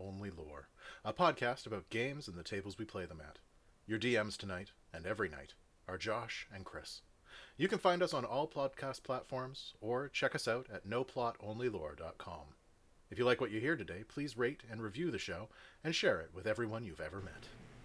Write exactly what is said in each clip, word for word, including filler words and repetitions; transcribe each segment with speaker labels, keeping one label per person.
Speaker 1: Only Lore, a podcast about games and the tables we play them at. Your D Ms tonight, and every night, are Josh and Chris. You can find us on all podcast platforms, or check us out at no plot only lore dot com. If you like what you hear today, please rate and review the show, and share it with everyone you've ever met.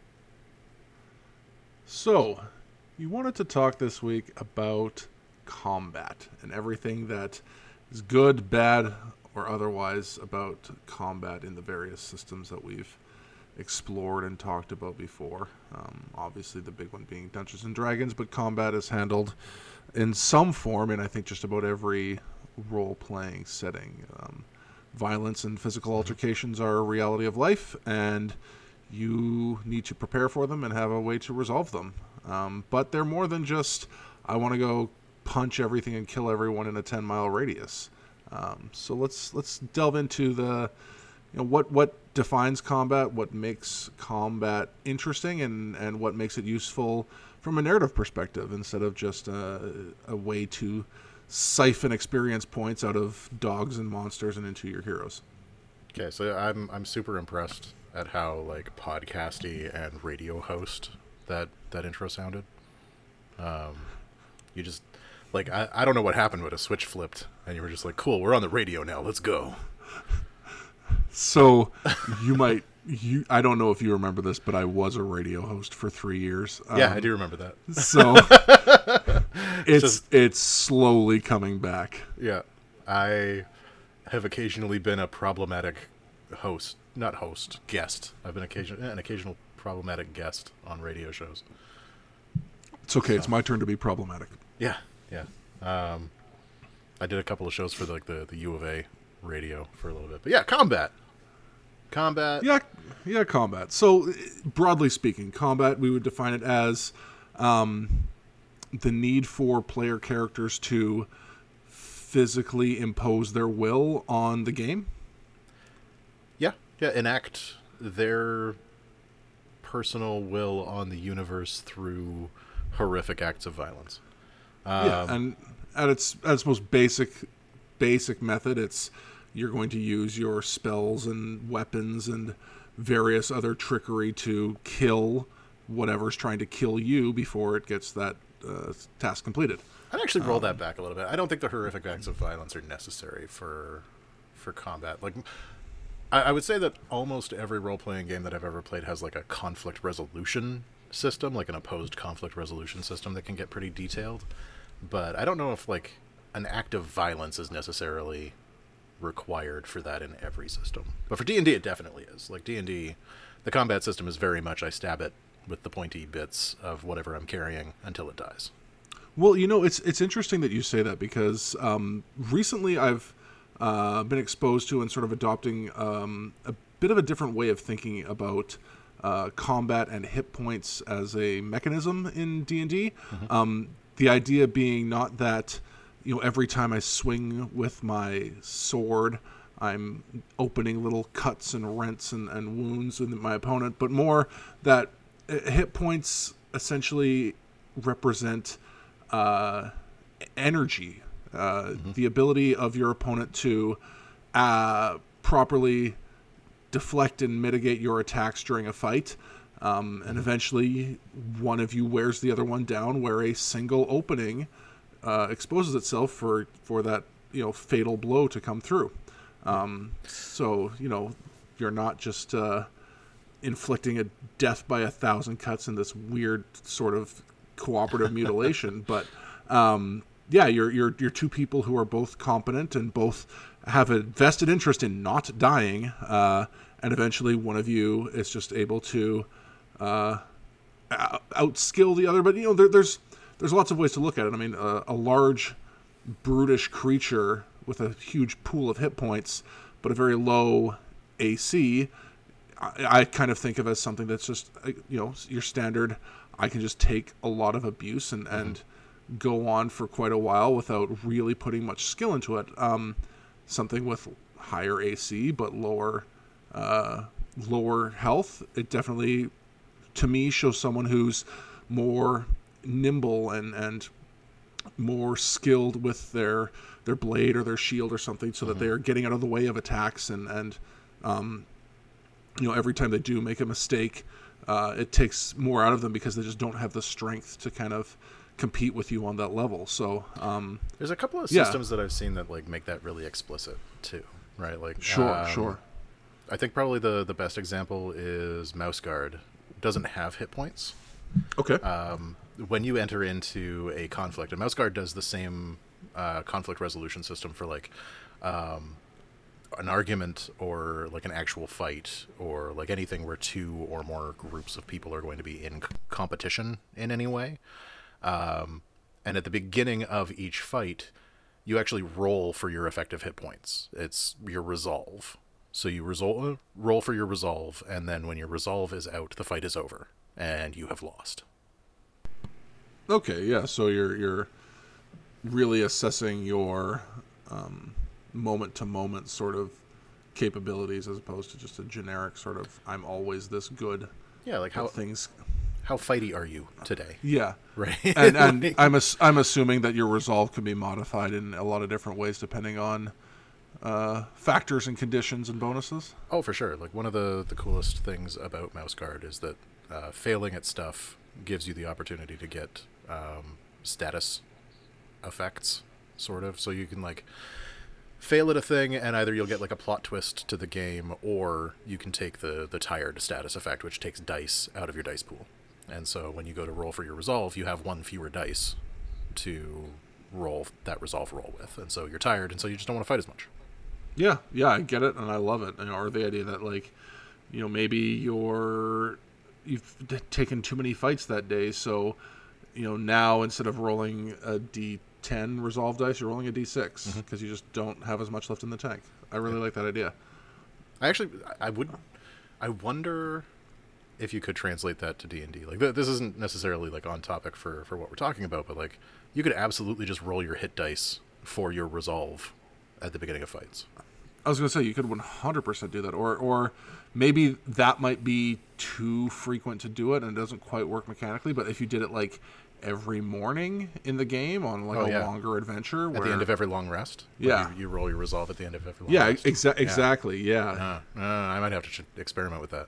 Speaker 2: So, you wanted to talk this week about combat and everything that is good, bad, or otherwise about combat in the various systems that we've explored and talked about before. Um, obviously, the big one being Dungeons and Dragons, but combat is handled in some form in I think just about every role-playing setting. Um, violence and physical altercations are a reality of life, and you need to prepare for them and have a way to resolve them. Um, but they're more than just, I want to go punch everything and kill everyone in a ten-mile radius. Um, so let's let's delve into the, you know, what what defines combat, what makes combat interesting, and, and what makes it useful from a narrative perspective instead of just a, a way to siphon experience points out of dogs and monsters and into your heroes.
Speaker 1: Okay, so I'm I'm super impressed at how like podcasty and radio host that that intro sounded. Um, you just like I, I don't know what happened, but a switch flipped, and you were just like, "Cool, we're on the radio now. Let's go."
Speaker 2: So you might you I don't know if you remember this, but I was a radio host for three years.
Speaker 1: Yeah,
Speaker 2: um,
Speaker 1: I do remember that.
Speaker 2: So it's
Speaker 1: Just-
Speaker 2: it's slowly coming back.
Speaker 1: Yeah, I have occasionally been a problematic host, not host, guest. I've been occasion an occasional problematic guest on radio shows.
Speaker 2: It's okay. It's my turn to be problematic.
Speaker 1: Yeah, yeah. Um, I did a couple of shows for like the, the U of A radio for a little bit, but yeah, combat, combat.
Speaker 2: Yeah, yeah, combat. So, broadly speaking, combat, we would define it as um, the need for player characters to physically impose their will on the game.
Speaker 1: Yeah, yeah. Enact their personal will on the universe through horrific acts of violence. Um,
Speaker 2: yeah, and at its at its most basic basic method, it's you're going to use your spells and weapons and various other trickery to kill whatever's trying to kill you before it gets that uh, task completed.
Speaker 1: I'd actually roll
Speaker 2: Um,
Speaker 1: that back a little bit. I don't think the horrific acts of violence are necessary for for combat. Like, I, I would say that almost every role-playing game that I've ever played has like a conflict resolution system, like an opposed conflict resolution system that can get pretty detailed. But I don't know if like an act of violence is necessarily required for that in every system. But for D and D, it definitely is. Like D and D, the combat system is very much I stab it with the pointy bits of whatever I'm carrying until it dies.
Speaker 2: Well, you know, it's it's interesting that you say that because um, recently I've uh, been exposed to and sort of adopting um, a bit of a different way of thinking about uh, combat and hit points as a mechanism in D and D.
Speaker 1: Mm-hmm.
Speaker 2: Um, the idea being not that, you know, every time I swing with my sword, I'm opening little cuts and rents and, and wounds in my opponent, but more that hit points essentially represent uh, energy, uh,
Speaker 1: Mm-hmm.
Speaker 2: the ability of your opponent to uh, properly deflect and mitigate your attacks during a fight. Um, and eventually one of you wears the other one down where a single opening uh, exposes itself for, for that, you know, fatal blow to come through. Um, so, you know, you're not just uh, inflicting a death by a thousand cuts in this weird sort of cooperative mutilation, but um, yeah, you're you're you're two people who are both competent and both have a vested interest in not dying, uh, and eventually one of you is just able to uh, outskill the other. But you know, there, there's there's lots of ways to look at it. I mean, uh, a large, brutish creature with a huge pool of hit points, but a very low A C. I, I kind of think of as something that's just, you know, your standard. I can just take a lot of abuse and, and mm-hmm. go on for quite a while without really putting much skill into it. Um, something with higher A C but lower uh, lower health, it definitely, to me, shows someone who's more nimble and, and more skilled with their their blade or their shield or something, so mm-hmm. that they are getting out of the way of attacks and and um, you know, every time they do make a mistake, uh, it takes more out of them because they just don't have the strength to kind of compete with you on that level. So um,
Speaker 1: there's a couple of
Speaker 2: yeah.
Speaker 1: systems that I've seen that like make that really explicit too, right? Like
Speaker 2: sure,
Speaker 1: um,
Speaker 2: sure.
Speaker 1: I think probably the the best example is Mouse Guard. Doesn't have hit points.
Speaker 2: Okay.
Speaker 1: Um, when you enter into a conflict, and Mouse Guard does the same uh, conflict resolution system for like um, an argument or like an actual fight or like anything where two or more groups of people are going to be in c- competition in any way. Um, and at the beginning of each fight, you actually roll for your effective hit points. It's your resolve. So you resol- roll for your resolve, and then when your resolve is out, the fight is over, and you have lost.
Speaker 2: Okay, yeah. So you're you're really assessing your um, moment-to-moment sort of capabilities as opposed to just a generic sort of "I'm always this good."
Speaker 1: Yeah, like how
Speaker 2: things.
Speaker 1: How fighty are you today?
Speaker 2: Yeah,
Speaker 1: right.
Speaker 2: And and like, I'm ass- I'm assuming that your resolve can be modified in a lot of different ways depending on uh, factors and conditions and bonuses.
Speaker 1: Oh, for sure. Like one of the the coolest things about Mouse Guard is that uh, failing at stuff gives you the opportunity to get um, status effects, sort of. So you can like fail at a thing, and either you'll get like a plot twist to the game, or you can take the the tired status effect, which takes dice out of your dice pool. And so when you go to roll for your resolve, you have one fewer dice to roll that resolve roll with, and so you're tired, and so you just don't want to fight as much.
Speaker 2: Yeah, yeah, I get it, and I love it. You know, or the idea that like, you know, maybe you're you've d- taken too many fights that day, so you know now instead of rolling a D ten resolve dice, you're rolling a D six because mm-hmm. you just don't have as much left in the tank. I really yeah. like that idea.
Speaker 1: I actually, I would, I wonder if you could translate that to D and D. Like, th- this isn't necessarily like on topic for, for what we're talking about, but like, you could absolutely just roll your hit dice for your resolve at the beginning of fights.
Speaker 2: I was going to say, you could one hundred percent do that, or or maybe that might be too frequent to do it and it doesn't quite work mechanically, but if you did it like every morning in the game on like oh, a yeah. longer adventure
Speaker 1: at
Speaker 2: where,
Speaker 1: the end of every long rest,
Speaker 2: yeah,
Speaker 1: you, you roll your resolve at the end of every long
Speaker 2: yeah,
Speaker 1: rest.
Speaker 2: Exa-
Speaker 1: yeah,
Speaker 2: exactly, yeah.
Speaker 1: Uh, uh, I might have to ch- experiment with that.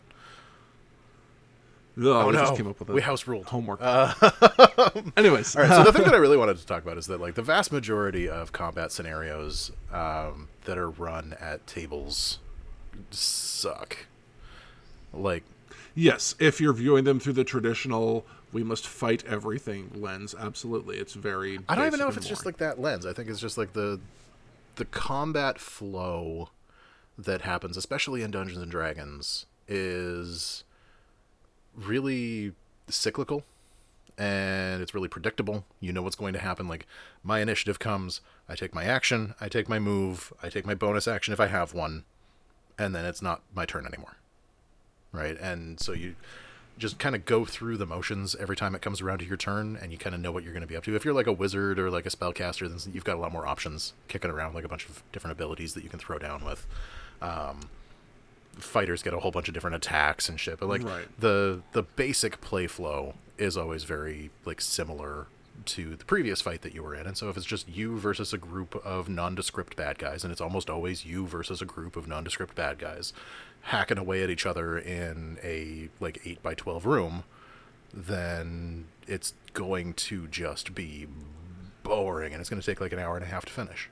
Speaker 2: No,
Speaker 1: oh
Speaker 2: we
Speaker 1: no,
Speaker 2: just came up with a
Speaker 1: we house ruled
Speaker 2: homework.
Speaker 1: Uh,
Speaker 2: Anyways,
Speaker 1: all right. So the thing that I really wanted to talk about is that like the vast majority of combat scenarios um, that are run at tables suck. Like,
Speaker 2: yes, if you're viewing them through the traditional "we must fight everything" lens, absolutely, it's very.
Speaker 1: I don't even know if
Speaker 2: boring.
Speaker 1: it's just like that lens. I think it's just like the the combat flow that happens, especially in Dungeons and Dragons, is really cyclical, and it's really predictable. You know what's going to happen. Like, my initiative comes, I take my action, I take my move, I take my bonus action if I have one, and then it's not my turn anymore. Right? And so you just kind of go through the motions every time it comes around to your turn, and you kind of know what you're going to be up to. If you're like a wizard or like a spellcaster, then you've got a lot more options kicking around, like a bunch of different abilities that you can throw down with. Um, fighters get a whole bunch of different attacks and shit, but like
Speaker 2: right.
Speaker 1: the the basic play flow is always very like similar to the previous fight that you were in. And so if it's just you versus a group of nondescript bad guys, and it's almost always you versus a group of nondescript bad guys hacking away at each other in a like eight by twelve room, then it's going to just be boring, and it's going to take like an hour and a half to finish.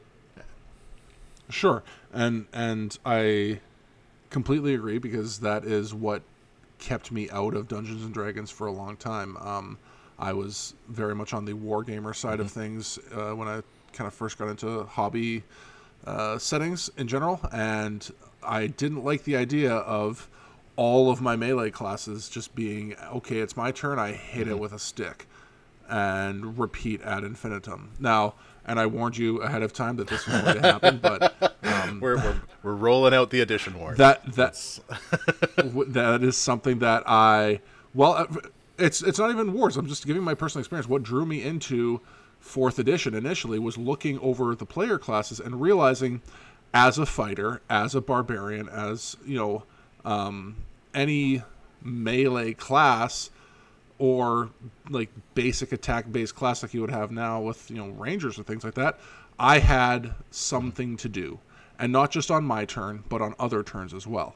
Speaker 2: Sure. And and I completely agree, because that is what kept me out of Dungeons and Dragons for a long time. Um, I was very much on the wargamer side mm-hmm. of things uh, when I kind of first got into hobby uh, settings in general, and I didn't like the idea of all of my melee classes just being, okay, it's my turn, I hit mm-hmm. it with a stick, and repeat ad infinitum. Now, and I warned you ahead of time that this was going to happen, but um,
Speaker 1: we're, we're we're rolling out the addition warning.
Speaker 2: That that's that is something that I well, it's it's not even wars. I'm just giving my personal experience. What drew me into fourth edition initially was looking over the player classes and realizing, as a fighter, as a barbarian, as you know, um, any melee class, or like basic attack based class like you would have now with, you know, rangers or things like that, I had something to do, and not just on my turn, but on other turns as well.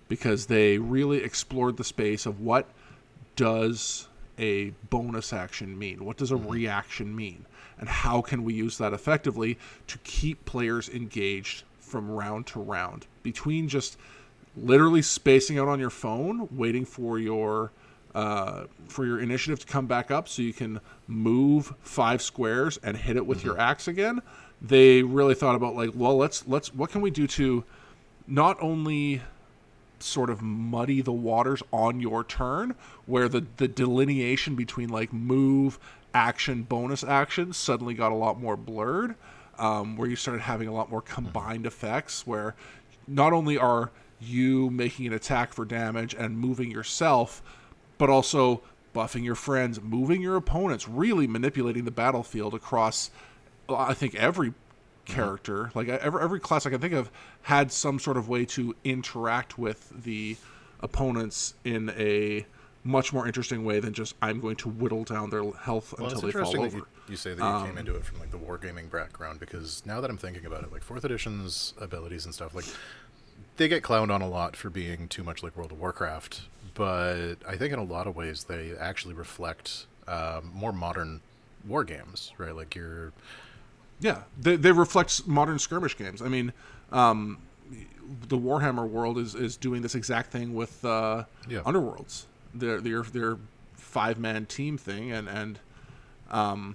Speaker 2: because they really explored the space of what does a bonus action mean? What does a mm-hmm. reaction mean? And how can we use that effectively to keep players engaged from round to round? Between just literally spacing out on your phone, waiting for your uh, for your initiative to come back up so you can move five squares and hit it with mm-hmm. your axe again, they really thought about like, well, let's let's what can we do to not only sort of muddy the waters on your turn, where the, the delineation between like move, action, bonus action suddenly got a lot more blurred, um, where you started having a lot more combined effects, where not only are you making an attack for damage and moving yourself, but also buffing your friends, moving your opponents, really manipulating the battlefield across, I think, every character. Like every, every class I can think of had some sort of way to interact with the opponents in a much more interesting way than just I'm going to whittle down their health
Speaker 1: well,
Speaker 2: until they fall over.
Speaker 1: You, you say that you um, came into it from like the wargaming background, because now that I'm thinking about it, like fourth edition's abilities and stuff, like they get clowned on a lot for being too much like World of Warcraft, but I think in a lot of ways they actually reflect um, more modern war games, right? Like you're
Speaker 2: Yeah, they, they reflect modern skirmish games. I mean, um, the Warhammer world is, is doing this exact thing with uh, yeah. Underworlds. Their their their five man team thing, and and um,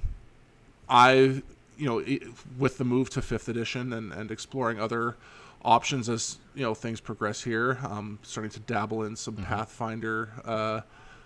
Speaker 2: I you know it, with the move to fifth edition and, and exploring other options as you know things progress here, um, starting to dabble in some mm-hmm. Pathfinder. Uh,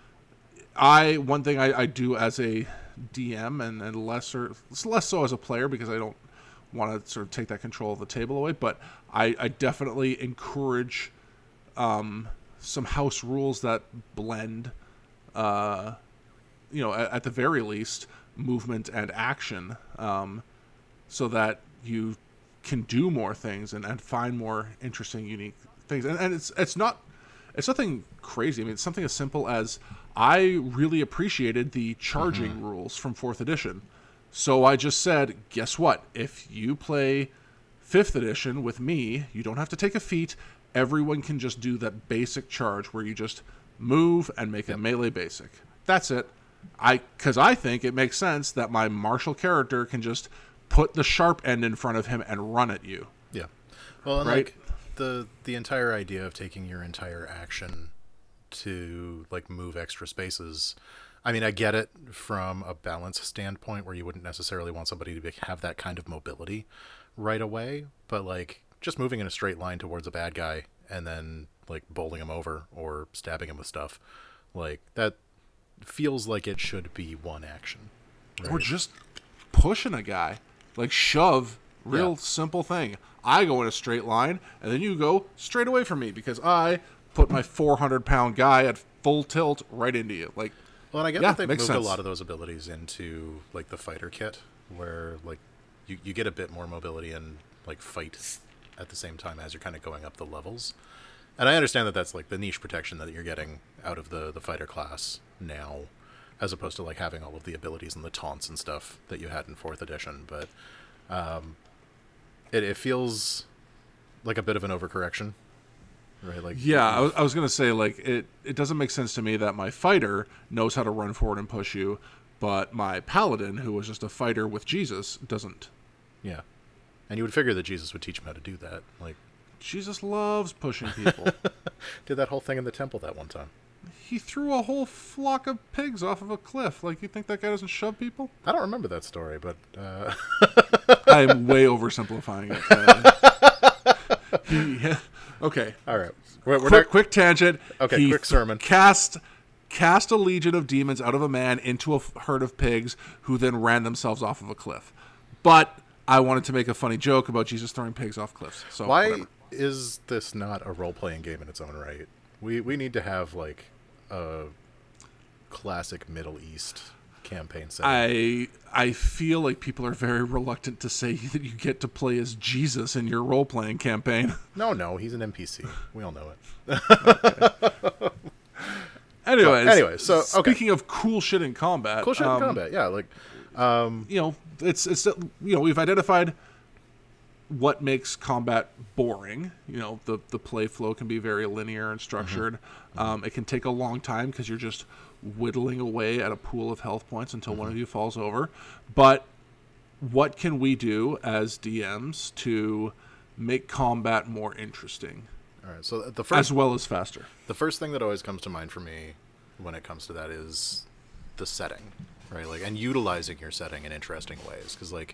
Speaker 2: I one thing I, I do as a D M and, and lesser less so as a player, because I don't want to sort of take that control of the table away, but I, I definitely encourage um, some house rules that blend uh, you know at, at the very least movement and action, um, so that you can do more things and, and find more interesting, unique things. And, and it's it's not it's nothing crazy. I mean, it's something as simple as I really appreciated the charging mm-hmm. rules from fourth edition. So I just said, guess what? If you play fifth edition with me, you don't have to take a feat. Everyone can just do that basic charge where you just move and make yep. a melee basic. That's it. I because I think it makes sense that my martial character can just put the sharp end in front of him and run at you.
Speaker 1: Yeah. Well, and
Speaker 2: right?
Speaker 1: like the the entire idea of taking your entire action to like move extra spaces, I mean, I get it from a balance standpoint where you wouldn't necessarily want somebody to be, have that kind of mobility right away, but like just moving in a straight line towards a bad guy and then like bowling him over or stabbing him with stuff, like that feels like it should be one action. Right?
Speaker 2: Or just pushing a guy, like shove, real yeah. simple thing. I go in a straight line and then you go straight away from me because I put my four hundred pound guy at full tilt right into you. Like,
Speaker 1: well, and I get
Speaker 2: yeah,
Speaker 1: that they've moved
Speaker 2: sense.
Speaker 1: a lot of those abilities into like the fighter kit, where like you, you get a bit more mobility and like fight at the same time as you're kind of going up the levels. And I understand that that's like the niche protection that you're getting out of the the fighter class now, as opposed to like having all of the abilities and the taunts and stuff that you had in fourth edition. But um, it it feels like a bit of an overcorrection. Right, like
Speaker 2: yeah, I was, I was gonna say like it. It doesn't make sense to me that my fighter knows how to run forward and push you, but my paladin, who was just a fighter with Jesus, doesn't.
Speaker 1: Yeah, and you would figure that Jesus would teach him how to do that. Like
Speaker 2: Jesus loves pushing people.
Speaker 1: Did that whole thing in the temple that one time.
Speaker 2: He threw a whole flock of pigs off of a cliff. Like, you think that guy doesn't shove people?
Speaker 1: I don't remember that story, but uh...
Speaker 2: I'm way oversimplifying it. Uh, he, yeah. Okay.
Speaker 1: All right. We're, we're
Speaker 2: quick,
Speaker 1: not...
Speaker 2: quick tangent.
Speaker 1: Okay,
Speaker 2: he
Speaker 1: quick sermon.
Speaker 2: Cast, cast a legion of demons out of a man into a herd of pigs who then ran themselves off of a cliff. But I wanted to make a funny joke about Jesus throwing pigs off cliffs. So
Speaker 1: why
Speaker 2: whatever.
Speaker 1: Is this not a role-playing game in its own right? We we need to have like a classic Middle East campaign setting.
Speaker 2: I I feel like people are very reluctant to say that you get to play as Jesus in your role-playing campaign.
Speaker 1: No, no, he's an N P C. We all know it.
Speaker 2: Okay. Anyways,
Speaker 1: so, anyway, so okay.
Speaker 2: Speaking of cool shit in combat,
Speaker 1: cool shit
Speaker 2: um,
Speaker 1: in combat, yeah, like um,
Speaker 2: you know, it's it's you know we've identified what makes combat boring. You know, the the play flow can be very linear and structured. Mm-hmm. Um, it can take a long time because you're just whittling away at a pool of health points until mm-hmm. one of you falls over. But what can we do as D Ms to make combat more interesting?
Speaker 1: All right, so the first,
Speaker 2: as well as faster.
Speaker 1: The first thing that always comes to mind for me when it comes to that is the setting, right? Like, and utilizing your setting in interesting ways, because like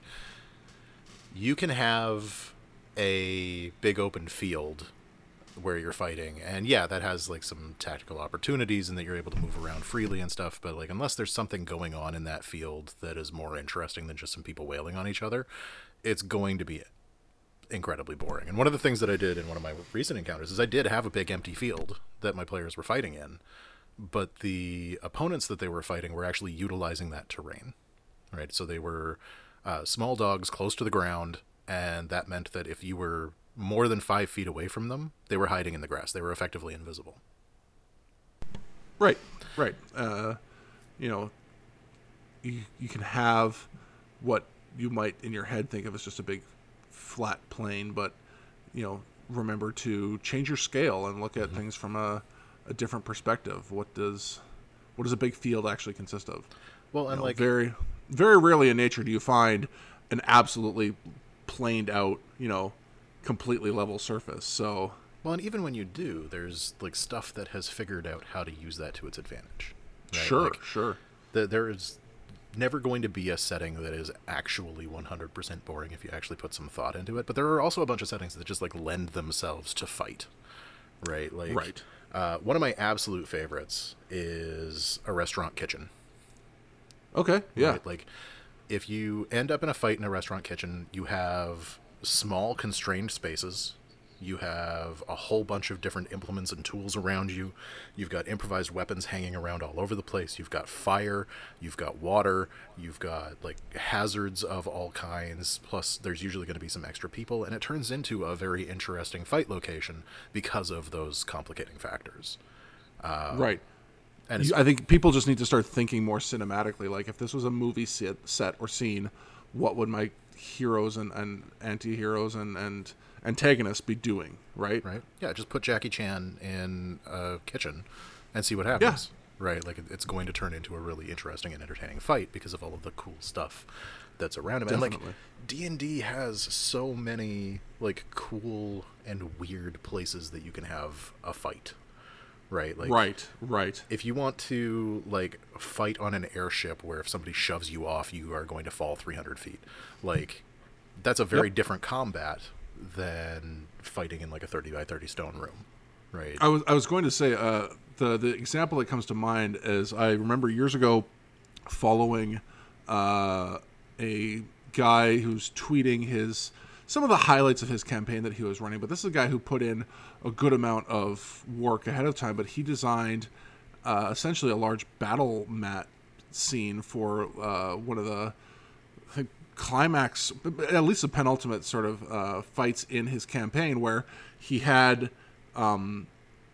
Speaker 1: you can have a big open field where you're fighting, and yeah, that has like some tactical opportunities and that you're able to move around freely and stuff, but like unless there's something going on in that field that is more interesting than just some people wailing on each other, it's going to be incredibly boring. And one of the things that I did in one of my recent encounters is I did have a big empty field that my players were fighting in, but the opponents that they were fighting were actually utilizing that terrain, right? So they were uh, small dogs close to the ground, and that meant that if you were more than five feet away from them, they were hiding in the grass. They were effectively invisible.
Speaker 2: Right, right. Uh, you know, you, you can have what you might in your head think of as just a big flat plane, but, you know, remember to change your scale and look at mm-hmm. things from a, a different perspective. What does what does a big field actually consist of?
Speaker 1: Well, and
Speaker 2: you know,
Speaker 1: like
Speaker 2: very, very rarely in nature do you find an absolutely planed out, you know, completely level surface. So
Speaker 1: well, and even when you do, there's like stuff that has figured out how to use that to its advantage. Right?
Speaker 2: Sure,
Speaker 1: like,
Speaker 2: sure.
Speaker 1: The, there is never going to be a setting that is actually one hundred percent boring if you actually put some thought into it. But there are also a bunch of settings that just like lend themselves to fight, right? Like,
Speaker 2: right.
Speaker 1: Uh, one of my absolute favorites is a restaurant kitchen.
Speaker 2: Okay, yeah.
Speaker 1: Right? Like, if you end up in a fight in a restaurant kitchen, you have small constrained spaces. You have a whole bunch of different implements and tools around you. You've got improvised weapons hanging around all over the place. You've got fire. You've got water. You've got like hazards of all kinds. Plus, there's usually going to be some extra people, and it turns into a very interesting fight location because of those complicating factors. Uh,
Speaker 2: right.
Speaker 1: And
Speaker 2: you, I think people just need to start thinking more cinematically. Like, if this was a movie set, set or scene, what would my heroes and, and anti-heroes and, and antagonists be doing, right?
Speaker 1: Right. Yeah, just put Jackie Chan in a kitchen and see what happens. Yeah. Right? Like, it's going to turn into a really interesting and entertaining fight because of all of the cool stuff that's around him.
Speaker 2: Definitely.
Speaker 1: And, like, D and D has so many, like, cool and weird places that you can have a fight. Right, like
Speaker 2: right, right.
Speaker 1: If you want to like fight on an airship where if somebody shoves you off, you are going to fall three hundred feet. Like, that's a very
Speaker 2: yep.
Speaker 1: different combat than fighting in like a thirty by thirty stone room, right?
Speaker 2: I was I was going to say uh, the the example that comes to mind is I remember years ago following uh, a guy who's tweeting his some of the highlights of his campaign that he was running, but this is a guy who put in a good amount of work ahead of time, but he designed uh, essentially a large battle mat scene for uh, one of the I think, climax, at least the penultimate sort of uh, fights in his campaign, where he had um,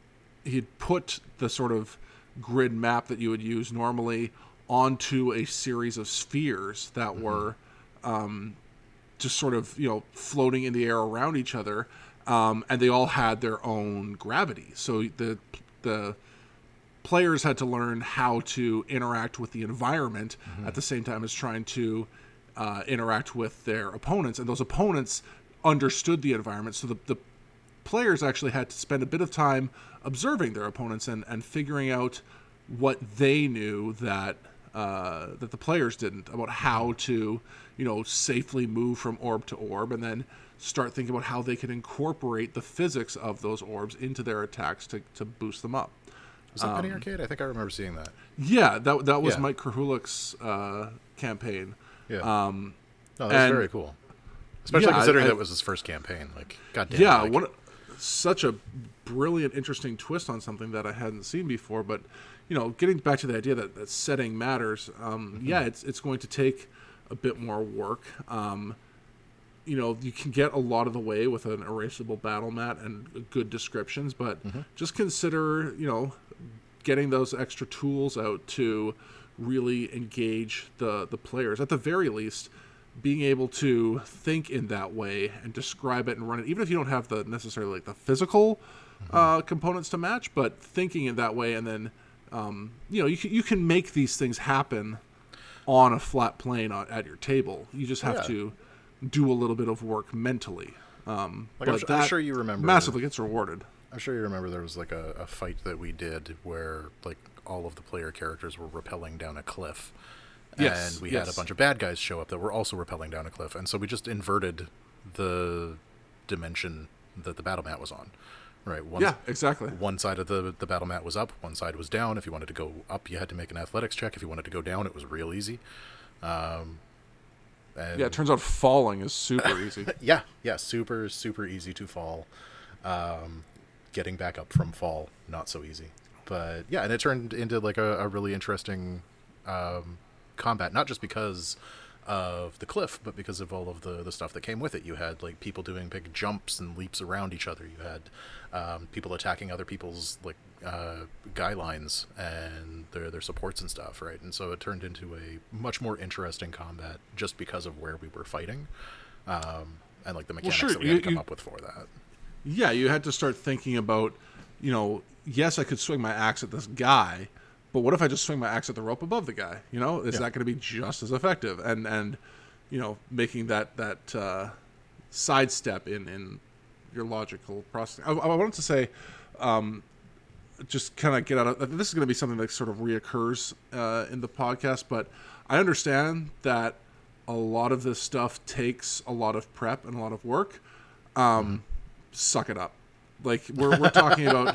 Speaker 2: he'd put the sort of grid map that you would use normally onto a series of spheres that mm-hmm. were um, just sort of, you know, floating in the air around each other, um, and they all had their own gravity. So the the players had to learn how to interact with the environment mm-hmm. at the same time as trying to uh, interact with their opponents, and those opponents understood the environment. So the, the players actually had to spend a bit of time observing their opponents and, and figuring out what they knew that uh, that the players didn't, about how to, you know, safely move from orb to orb, and then start thinking about how they could incorporate the physics of those orbs into their attacks to, to boost them up.
Speaker 1: Was that um, Penny Arcade? I think I remember seeing that.
Speaker 2: Yeah, that that was
Speaker 1: yeah.
Speaker 2: Mike Krahulik's uh, campaign.
Speaker 1: Yeah.
Speaker 2: Um,
Speaker 1: no, that was
Speaker 2: and,
Speaker 1: very cool. Especially
Speaker 2: yeah,
Speaker 1: considering
Speaker 2: I,
Speaker 1: that was his first campaign. Like, goddamn.
Speaker 2: Yeah,
Speaker 1: like,
Speaker 2: what such a brilliant, interesting twist on something that I hadn't seen before. But, you know, getting back to the idea that, that setting matters, um, mm-hmm. yeah, it's it's going to take a bit more work. Um, you know, you can get a lot of the way with an erasable battle mat and good descriptions, but
Speaker 1: mm-hmm.
Speaker 2: just consider, you know, getting those extra tools out to really engage the, the players. At the very least, being able to think in that way and describe it and run it, even if you don't have the necessarily like the physical mm-hmm. uh, components to match, but thinking in that way, and then um, you know you can, you can make these things happen on a flat plane on, at your table. You just have yeah. to do a little bit of work mentally. Um,
Speaker 1: like
Speaker 2: but
Speaker 1: I'm,
Speaker 2: that
Speaker 1: I'm sure you remember
Speaker 2: massively gets rewarded.
Speaker 1: I'm sure you remember there was like a, a fight that we did where like all of the player characters were rappelling down a cliff.
Speaker 2: Yes,
Speaker 1: and we
Speaker 2: yes.
Speaker 1: had a bunch of bad guys show up that were also rappelling down a cliff. And so we just inverted the dimension that the battle mat was on. Right. One,
Speaker 2: yeah, exactly.
Speaker 1: One side of the, the battle mat was up, one side was down. If you wanted to go up, you had to make an athletics check. If you wanted to go down, it was real easy. Um, and
Speaker 2: yeah, it turns out falling is super easy.
Speaker 1: yeah, yeah, super, super easy to fall. Um, getting back up from fall, not so easy. But yeah, and it turned into like a, a really interesting um, combat, not just because of the cliff, but because of all of the, the stuff that came with it. You had like people doing big jumps and leaps around each other. You had um, people attacking other people's like uh, guy lines and their their supports and stuff, right? And so it turned into a much more interesting combat just because of where we were fighting um, and like the mechanics
Speaker 2: well, sure.
Speaker 1: that we
Speaker 2: you,
Speaker 1: had to come
Speaker 2: you,
Speaker 1: up with for that.
Speaker 2: Yeah, you had to start thinking about, you know, yes, I could swing my axe at this guy, but what if I just swing my axe at the rope above the guy? You know, is yeah. that going to be just as effective? And, and you know, making that that uh, sidestep in, in your logical processing. I, I wanted to say, um, just kind of get out of this is going to be something that sort of reoccurs uh, in the podcast, but I understand that a lot of this stuff takes a lot of prep and a lot of work. Um, mm-hmm. Suck it up. Like we're we're talking about.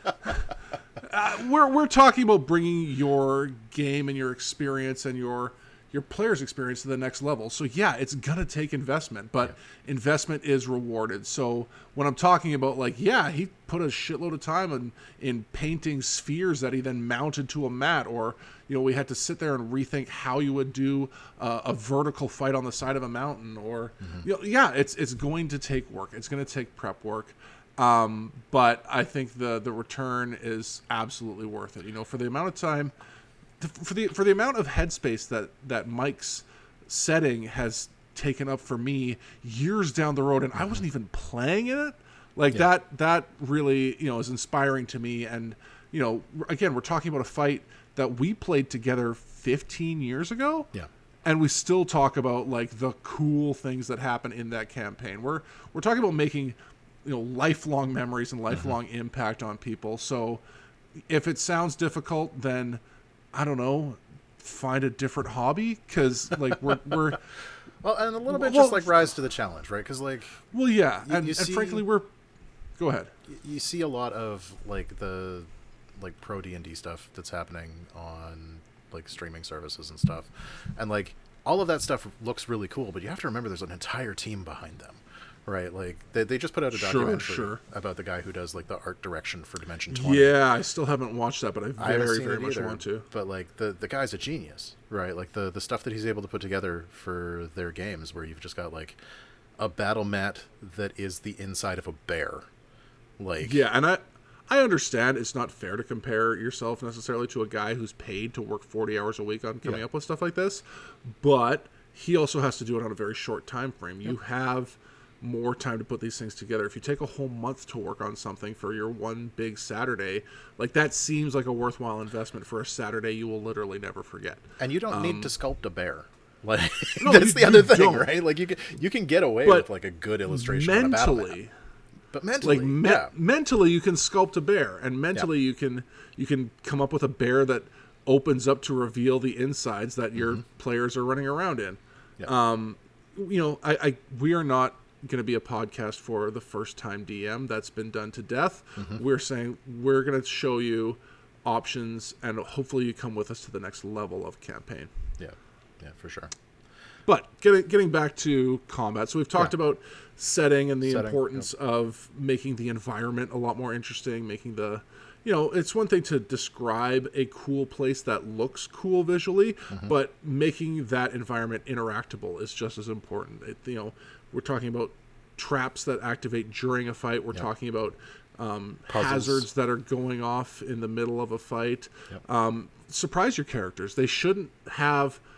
Speaker 2: Uh, we're we're talking about bringing your game and your experience and your your player's experience to the next level. So yeah, it's gonna take investment, but yeah. investment is rewarded. So when I'm talking about like, yeah, he put a shitload of time in in painting spheres that he then mounted to a mat, or you know, we had to sit there and rethink how you would do uh, a vertical fight on the side of a mountain, or mm-hmm. you know, yeah, it's it's going to take work. It's going to take prep work. Um, but I think the, the return is absolutely worth it. You know, for the amount of time, for the for the amount of headspace that, that Mike's setting has taken up for me years down the road, and mm-hmm. I wasn't even playing in it. Like yeah. that that really, you know, is inspiring to me. And you know, again, we're talking about a fight that we played together fifteen years ago.
Speaker 1: Yeah.
Speaker 2: And we still talk about like the cool things that happen in that campaign. We're we're talking about making, you know, lifelong memories and lifelong mm-hmm. impact on people. So if it sounds difficult, then I don't know, find a different hobby, because like we're we're
Speaker 1: well, and a little bit
Speaker 2: well,
Speaker 1: just like rise to the challenge, right? Because like
Speaker 2: well, yeah,
Speaker 1: you,
Speaker 2: and,
Speaker 1: you
Speaker 2: and
Speaker 1: see,
Speaker 2: frankly, we're go ahead.
Speaker 1: You see a lot of like the like pro D and D stuff that's happening on like streaming services and stuff, and like all of that stuff looks really cool, but you have to remember there's an entire team behind them. Right, like they they just put out a documentary
Speaker 2: sure, sure.
Speaker 1: about the guy who does like the art direction for Dimension twenty.
Speaker 2: Yeah, I still haven't watched that, but I very
Speaker 1: I
Speaker 2: very much
Speaker 1: either,
Speaker 2: want to.
Speaker 1: But like the the guy's a genius, right? Like the the stuff that he's able to put together for their games, where you've just got like a battle mat that is the inside of a bear. Like
Speaker 2: yeah, and I I understand it's not fair to compare yourself necessarily to a guy who's paid to work forty hours a week on coming yeah. up with stuff like this, but he also has to do it on a very short time frame. Yep. You have more time to put these things together. If you take a whole month to work on something for your one big Saturday, like that seems like a worthwhile investment for a Saturday you will literally never forget.
Speaker 1: And you don't
Speaker 2: um,
Speaker 1: need to sculpt a bear. Like
Speaker 2: no,
Speaker 1: that's
Speaker 2: you,
Speaker 1: the other thing,
Speaker 2: don't.
Speaker 1: right? Like you can you can get away with like a good illustration
Speaker 2: mentally,
Speaker 1: on a battle map. But mentally,
Speaker 2: like me-
Speaker 1: yeah.
Speaker 2: mentally you can sculpt a bear, and mentally yeah. you can you can come up with a bear that opens up to reveal the insides that your mm-hmm. players are running around in. Yeah. Um, you know, I, I we are not going to be a podcast for the first time D M. That's been done to death. Mm-hmm. We're saying we're going to show you options, and hopefully you come with us to the next level of campaign.
Speaker 1: Yeah, yeah, for sure.
Speaker 2: But getting getting back to combat, so we've talked yeah. about setting and the
Speaker 1: setting,
Speaker 2: importance yeah. of making the environment a lot more interesting, making the, you know, it's one thing to describe a cool place that looks cool visually, mm-hmm. but making that environment interactable is just as important. It, you know, we're talking about traps that activate during a fight. We're yep. talking about um, hazards that are going off in the middle of a fight. Yep. Um, surprise your characters. They shouldn't have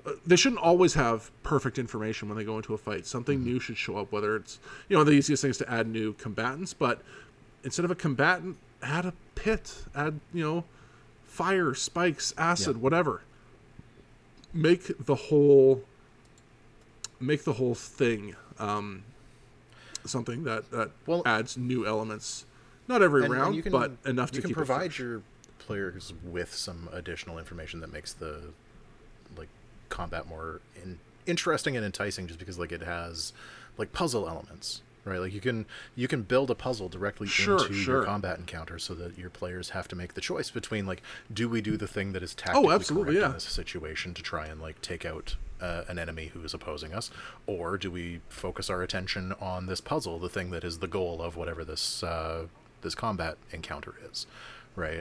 Speaker 2: they shouldn't always have perfect information when they go into a fight. Something mm-hmm. new should show up, whether it's, you know, the easiest thing is to add new combatants, but instead of a combatant, add a pit, add, you know, fire, spikes, acid, yeah. whatever. Make the whole, make the whole thing um, something that, that well, adds new elements. Not every
Speaker 1: and,
Speaker 2: round,
Speaker 1: and you can,
Speaker 2: but enough to
Speaker 1: you can
Speaker 2: keep
Speaker 1: provide
Speaker 2: it fresh.
Speaker 1: your players with some additional information that makes the like combat more in, interesting and enticing, just because like it has like puzzle elements, right? Like you can you can build a puzzle directly
Speaker 2: sure,
Speaker 1: into
Speaker 2: sure.
Speaker 1: your combat encounter, so that your players have to make the choice between like, do we do the thing that is tactically
Speaker 2: oh, absolutely,
Speaker 1: correct
Speaker 2: yeah.
Speaker 1: in this situation to try and like take out uh, an enemy who is opposing us, or do we focus our attention on this puzzle, the thing that is the goal of whatever this uh, this combat encounter is, right?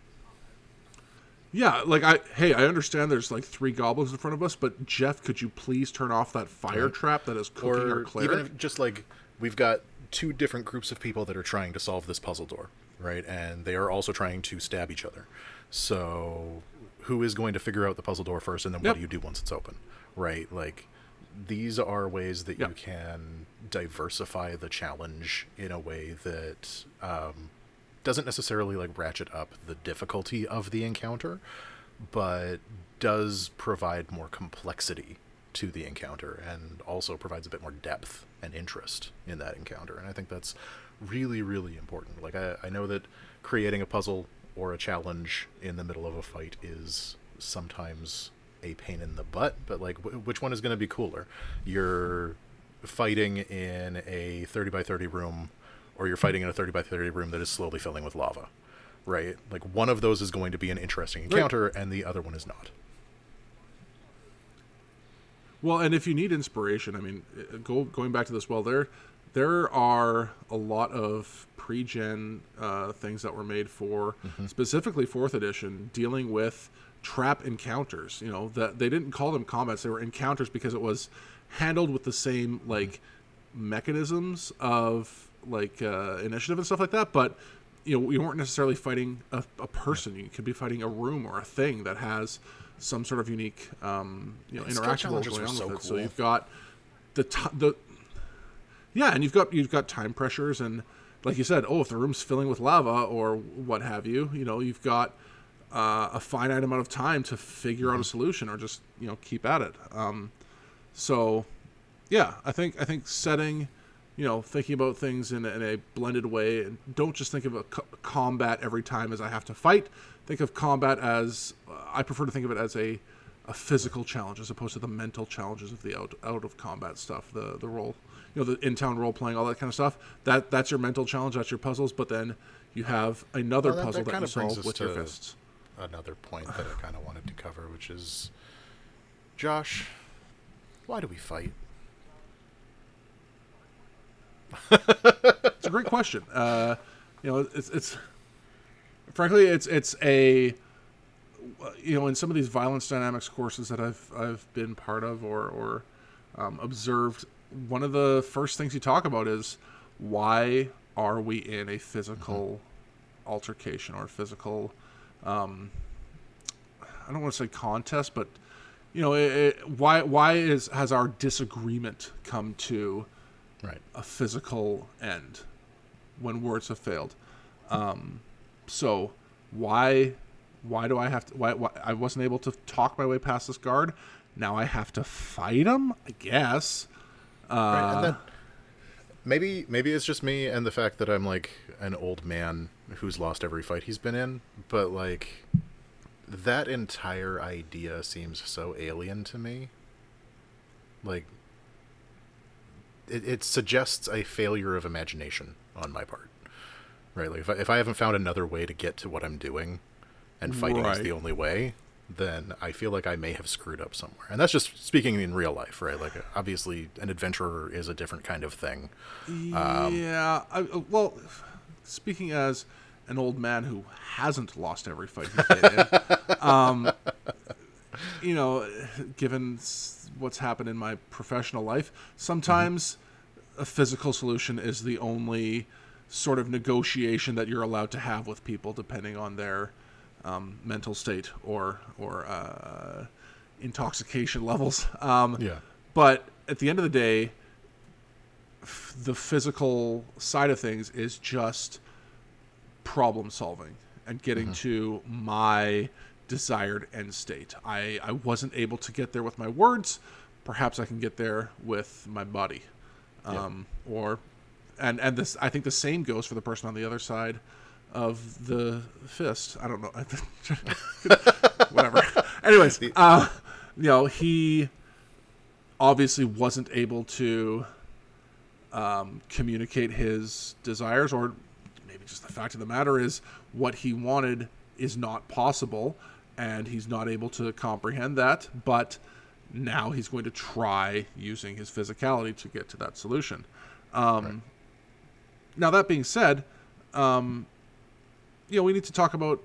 Speaker 2: Yeah, like I hey, I understand there's like three goblins in front of us, but Jeff, could you please turn off that fire right. trap that is cooking
Speaker 1: or
Speaker 2: our cleric?
Speaker 1: Even if just like we've got two different groups of people that are trying to solve this puzzle door, right? And they are also trying to stab each other. So who is going to figure out the puzzle door first, and then what
Speaker 2: yep.
Speaker 1: do you do once it's open, right? Like these are ways that
Speaker 2: yep.
Speaker 1: you can diversify the challenge in a way that um, doesn't necessarily like ratchet up the difficulty of the encounter, but does provide more complexity to the encounter, and also provides a bit more depth and interest in that encounter. And I think that's really, really important. Like I, I know that creating a puzzle or a challenge in the middle of a fight is sometimes a pain in the butt, but like w- which one is going to be cooler? You're fighting in a thirty by thirty room, or you're fighting in a thirty by thirty room that is slowly filling with lava, right? Like one of those is going to be an interesting encounter, right. and the other one is not.
Speaker 2: Well, and if you need inspiration, I mean, go, going back to this, well, there there are a lot of pre-gen uh, things that were made for, mm-hmm. specifically fourth edition, dealing with trap encounters. You know, that they didn't call them combats; they were encounters because it was handled with the same like mechanisms of like uh, initiative and stuff like that. But you know, you weren't necessarily fighting a, a person; you could be fighting a room or a thing that has some sort of unique, um, you know, interaction going on
Speaker 1: so
Speaker 2: with it.
Speaker 1: Cool.
Speaker 2: So you've got the t- the yeah, and you've got you've got time pressures, and like you said, oh, if the room's filling with lava or what have you, you know, you've got uh, a finite amount of time to figure mm-hmm. out a solution, or just you know keep at it. Um, so yeah, I think I think setting, you know, thinking about things in, in a blended way, and don't just think of a co- combat every time as I have to fight. Think of combat as, uh, I prefer to think of it as a, a physical challenge as opposed to the mental challenges of the out out of combat stuff, the the role, you know, the in-town role playing, all that kind of stuff. That that's your mental challenge, that's your puzzles, but then you have another
Speaker 1: well, that,
Speaker 2: puzzle
Speaker 1: that,
Speaker 2: that,
Speaker 1: that
Speaker 2: you solve with your fists.
Speaker 1: Another point that I kind of wanted to cover, which is, Josh, why do we fight?
Speaker 2: It's a great question. Uh, you know, it's it's frankly it's it's a you know in some of these violence dynamics courses that I've I've been part of or or um, observed, one of the first things you talk about is why are we in a physical mm-hmm. altercation or physical um, I don't want to say contest, but you know it, it, why why is has our disagreement come to
Speaker 1: right.
Speaker 2: a physical end when words have failed? Um, so why why do I have to? Why, why I wasn't able to talk my way past this guard? Now I have to fight him, I guess. Uh,
Speaker 1: right, and then maybe maybe it's just me and the fact that I'm like an old man who's lost every fight he's been in, but like that entire idea seems so alien to me. Like it, it suggests a failure of imagination on my part, right? Like if I, if I haven't found another way to get to what I'm doing, and fighting right. is the only way, then I feel like I may have screwed up somewhere. And that's just speaking in real life, right? Like obviously an adventurer is a different kind of thing.
Speaker 2: Um, yeah. I, well, speaking as an old man who hasn't lost every fight he's been in, um, you know, given what's happened in my professional life, sometimes mm-hmm. a physical solution is the only sort of negotiation that you're allowed to have with people, depending on their um, mental state or or uh, intoxication levels. Um,
Speaker 1: Yeah.
Speaker 2: But at the end of the day, f- the physical side of things is just problem solving and getting
Speaker 1: Mm-hmm.
Speaker 2: to my desired end state. I, I wasn't able to get there with my words. Perhaps I can get there with my body. Um, yeah. Or, and, and this, I think the same goes for the person on the other side of the fist. I don't know. Whatever. Anyways, uh, you know, he obviously wasn't able to um, communicate his desires, or maybe just the fact of the matter is what he wanted is not possible, and he's not able to comprehend that, but now he's going to try using his physicality to get to that solution. Um, right. Now, that being said, um, you know, we need to talk about,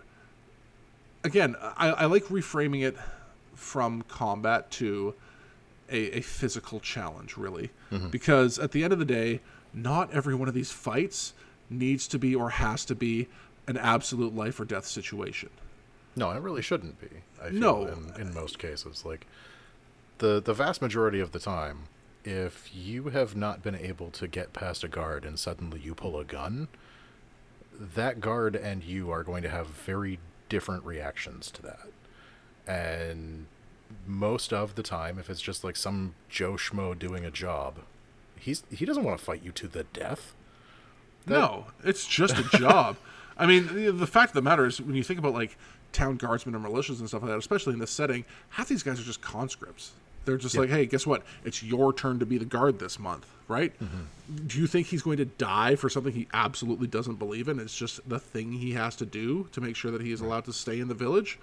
Speaker 2: again, I, I like reframing it from combat to a, a physical challenge, really. Mm-hmm. Because at the end of the day, not every one of these fights needs to be or has to be an absolute life or death situation.
Speaker 1: No, it really shouldn't be. I feel
Speaker 2: no.
Speaker 1: in, in most cases. Like, the, the vast majority of the time, if you have not been able to get past a guard and suddenly you pull a gun, that guard and you are going to have very different reactions to that. And most of the time, if it's just like some Joe Schmo doing a job, he's he doesn't want to fight you to the death.
Speaker 2: That... No, it's just a job. I mean, the fact of the matter is, when you think about like town guardsmen and militias and stuff like that, especially in this setting, half these guys are just conscripts. They're just yeah. like, hey, guess what? It's your turn to be the guard this month, right? Mm-hmm. Do you think he's going to die for something he absolutely doesn't believe in? It's just the thing he has to do to make sure that he is allowed to stay in the village?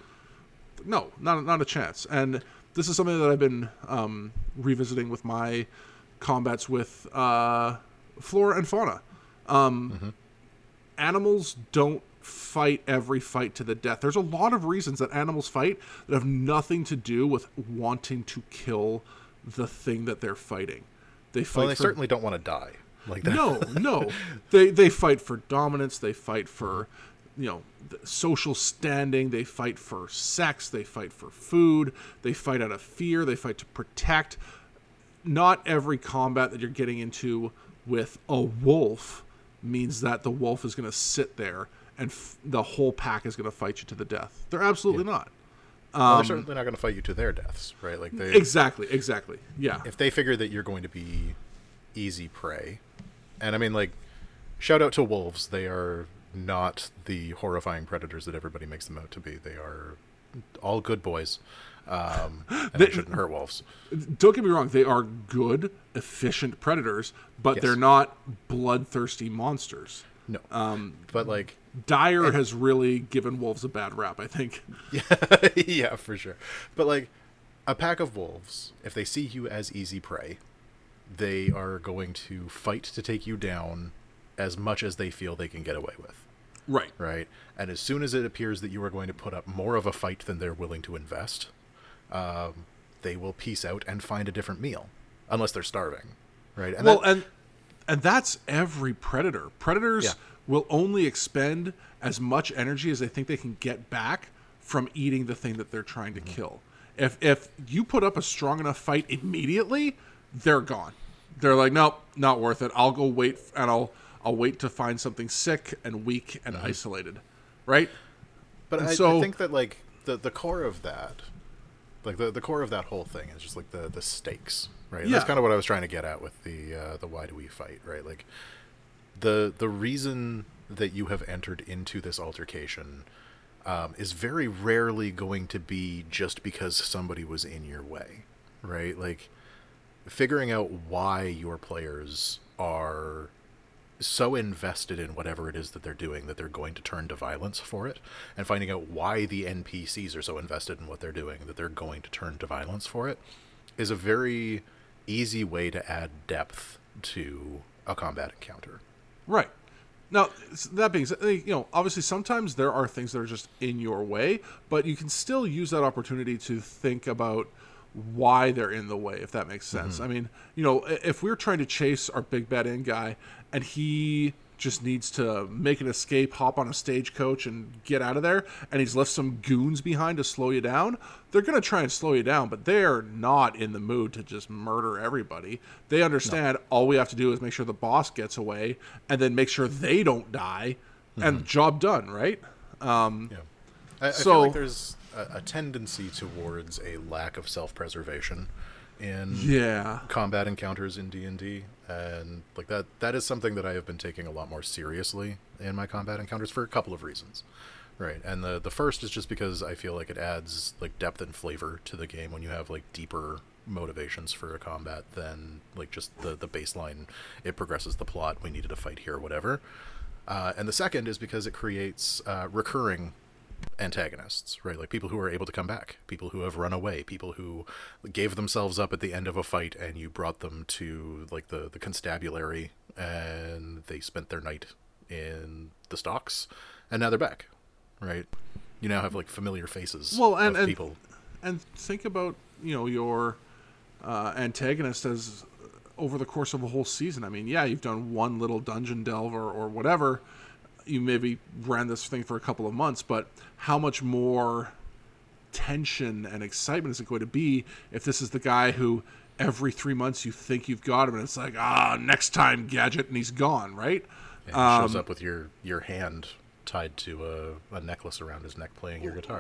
Speaker 2: No, not not a chance. And this is something that I've been um, revisiting with my combats with uh, flora and fauna. Um, mm-hmm. Animals don't fight every fight to the death. There's a lot of reasons that animals fight that have nothing to do with wanting to kill the thing that they're fighting. They fight.
Speaker 1: Well, they
Speaker 2: for...
Speaker 1: certainly don't want to die like that.
Speaker 2: No, no. They they fight for dominance. They fight for, you know, social standing. They fight for sex. They fight for food. They fight out of fear. They fight to protect. Not every combat that you're getting into with a wolf means that the wolf is going to sit there and f- the whole pack is going to fight you to the death. They're absolutely yeah. not. Um,
Speaker 1: well, they're certainly not going to fight you to their deaths, right? Like they
Speaker 2: exactly, exactly. Yeah.
Speaker 1: If they figure that you're going to be easy prey, and I mean, like, shout out to wolves. They are not the horrifying predators that everybody makes them out to be. They are all good boys, um, and they, they shouldn't hurt wolves.
Speaker 2: Don't get me wrong. They are good, efficient predators, but yes. they're not bloodthirsty monsters.
Speaker 1: No.
Speaker 2: Um,
Speaker 1: but, like...
Speaker 2: Dyer
Speaker 1: and,
Speaker 2: has really given wolves a bad rap, I think.
Speaker 1: Yeah, yeah, for sure. But, like, a pack of wolves, if they see you as easy prey, they are going to fight to take you down as much as they feel they can get away with.
Speaker 2: Right.
Speaker 1: Right? And as soon as it appears that you are going to put up more of a fight than they're willing to invest, um, they will peace out and find a different meal. Unless they're starving. Right?
Speaker 2: And well, that, and and that's every predator. Predators... Yeah. will only expend as much energy as they think they can get back from eating the thing that they're trying to mm-hmm. kill. If if you put up a strong enough fight immediately, they're gone. They're like, nope, not worth it. I'll go wait, and I'll I'll wait to find something sick and weak and mm-hmm. isolated, right?
Speaker 1: But I, so, I think that like the, the core of that, like the, the core of that whole thing is just like the the stakes, right? Yeah. That's kind of what I was trying to get at with the uh, the why do we fight, right? Like. The the reason that you have entered into this altercation um, is very rarely going to be just because somebody was in your way, right? Like, figuring out why your players are so invested in whatever it is that they're doing that they're going to turn to violence for it, and finding out why the N P Cs are so invested in what they're doing that they're going to turn to violence for it, is a very easy way to add depth to a combat encounter.
Speaker 2: Right. Now, that being said, you know, obviously sometimes there are things that are just in your way, but you can still use that opportunity to think about why they're in the way, if that makes sense. Mm-hmm. I mean, you know, if we're trying to chase our big bad end guy and he just needs to make an escape, hop on a stagecoach, and get out of there, and he's left some goons behind to slow you down, they're going to try and slow you down, but they're not in the mood to just murder everybody. They understand no. all we have to do is make sure the boss gets away, and then make sure they don't die, mm-hmm. and job done, right? Um,
Speaker 1: yeah. I, I
Speaker 2: so,
Speaker 1: feel like there's a, a tendency towards a lack of self-preservation in
Speaker 2: yeah.
Speaker 1: combat encounters in D and D, and like that that is something that I have been taking a lot more seriously in my combat encounters for a couple of reasons, right? And the the first is just because I feel like it adds like depth and flavor to the game when you have like deeper motivations for a combat than like just the the baseline, it progresses the plot, we needed a fight here, whatever. Uh, and the second is because it creates uh, recurring antagonists, right? Like people who are able to come back, people who have run away, people who gave themselves up at the end of a fight and you brought them to like the, the constabulary and they spent their night in the stocks and now they're back, right? You now have like familiar faces
Speaker 2: well, and,
Speaker 1: of
Speaker 2: and,
Speaker 1: people.
Speaker 2: And think about, you know, your uh, antagonist as over the course of a whole season. I mean, yeah, you've done one little dungeon delve or, or whatever. You maybe ran this thing for a couple of months, but how much more tension and excitement is it going to be if this is the guy who every three months you think you've got him and it's like, ah, next time, Gadget, and he's gone, right?
Speaker 1: Yeah, he
Speaker 2: um,
Speaker 1: shows up with your, your hand tied to a, a necklace around his neck playing your guitar.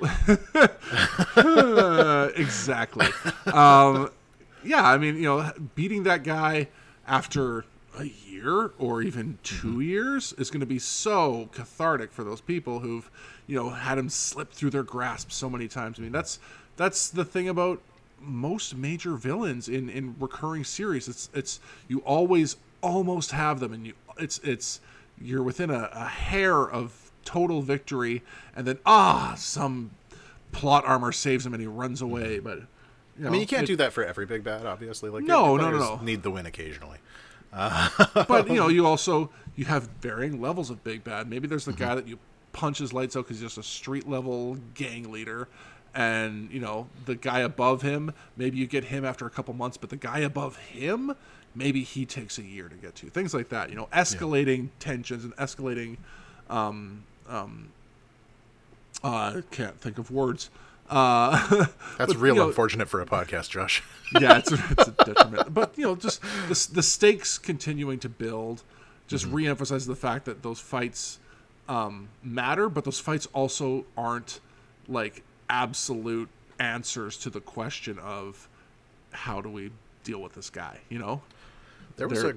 Speaker 2: Exactly. um, yeah, I mean, you know, beating that guy after a year or even two mm-hmm. years is going to be so cathartic for those people who've, you know, had him slip through their grasp so many times. I mean, that's that's the thing about most major villains in, in recurring series. It's it's you always almost have them, and you it's it's you're within a, a hair of total victory, and then ah, some plot armor saves him and he runs away. But you know,
Speaker 1: I mean, you can't
Speaker 2: it,
Speaker 1: do that for every big bad, obviously. Like
Speaker 2: no, no, no, no.
Speaker 1: Need the win occasionally.
Speaker 2: Uh, but you know, you also you have varying levels of big bad. Maybe there's the mm-hmm. guy that you punch his lights out because he's just a street level gang leader, and you know the guy above him. Maybe you get him after a couple months, but the guy above him, maybe he takes a year to get to. Things like that. You know, escalating yeah. tensions and escalating. Um, um, uh, I can't think of words. Uh,
Speaker 1: That's
Speaker 2: but,
Speaker 1: real
Speaker 2: you know,
Speaker 1: unfortunate for a podcast, Josh.
Speaker 2: Yeah, it's, it's a detriment. But, you know, just the, the stakes continuing to build just mm-hmm. re-emphasizes the fact that those fights um, matter, but those fights also aren't, like, absolute answers to the question of how do we deal with this guy, you know?
Speaker 1: There was They're, a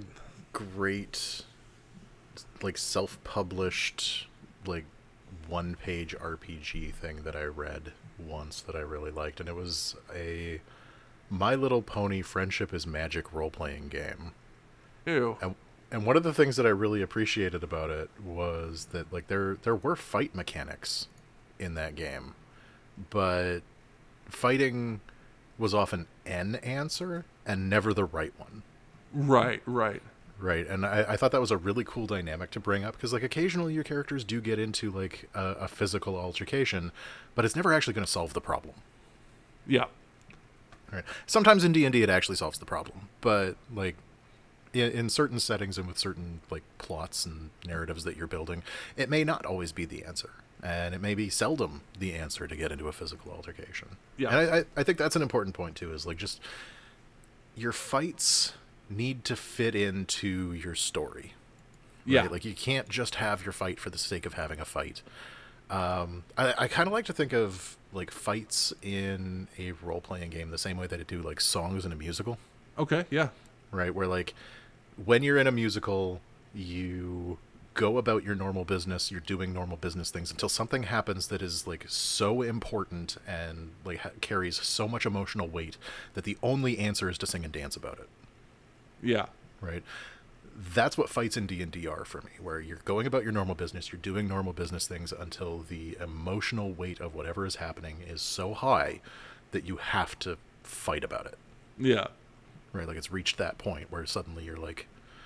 Speaker 1: great, like, self-published, like, one-page R P G thing that I read once that I really liked, and it was a My Little Pony Friendship is Magic role-playing game.
Speaker 2: Ew.
Speaker 1: And, and one of the things that I really appreciated about it was that like there there were fight mechanics in that game, but fighting was often an answer and never the right one.
Speaker 2: Right, right.
Speaker 1: Right, and I, I thought that was a really cool dynamic to bring up, because like occasionally your characters do get into like a, a physical altercation, but it's never actually going to solve the problem.
Speaker 2: Yeah.
Speaker 1: Right. Sometimes in D and D it actually solves the problem, but like in, in certain settings and with certain like plots and narratives that you're building, it may not always be the answer, and it may be seldom the answer to get into a physical altercation.
Speaker 2: Yeah,
Speaker 1: and I, I, I think that's an important point too. Is like just your fights need to fit into your story. Right?
Speaker 2: Yeah,
Speaker 1: like you can't just have your fight for the sake of having a fight. Um, I, I kind of like to think of like fights in a role-playing game the same way that I do like songs in a musical.
Speaker 2: Okay, yeah.
Speaker 1: Right, where like when you're in a musical, you go about your normal business, you're doing normal business things until something happens that is like so important and like ha- carries so much emotional weight that the only answer is to sing and dance about it.
Speaker 2: Yeah.
Speaker 1: Right. That's what fights in D and D are for me, where you're going about your normal business, you're doing normal business things until the emotional weight of whatever is happening is so high that you have to fight about it.
Speaker 2: Yeah.
Speaker 1: Right, like it's reached that point where suddenly you're like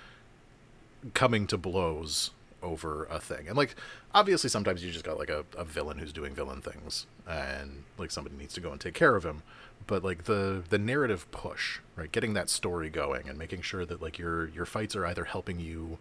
Speaker 1: coming to blows over a thing. And like obviously sometimes you just got like a, a villain who's doing villain things and like somebody needs to go and take care of him. But like the the narrative push, right, getting that story going and making sure that like your your fights are either helping you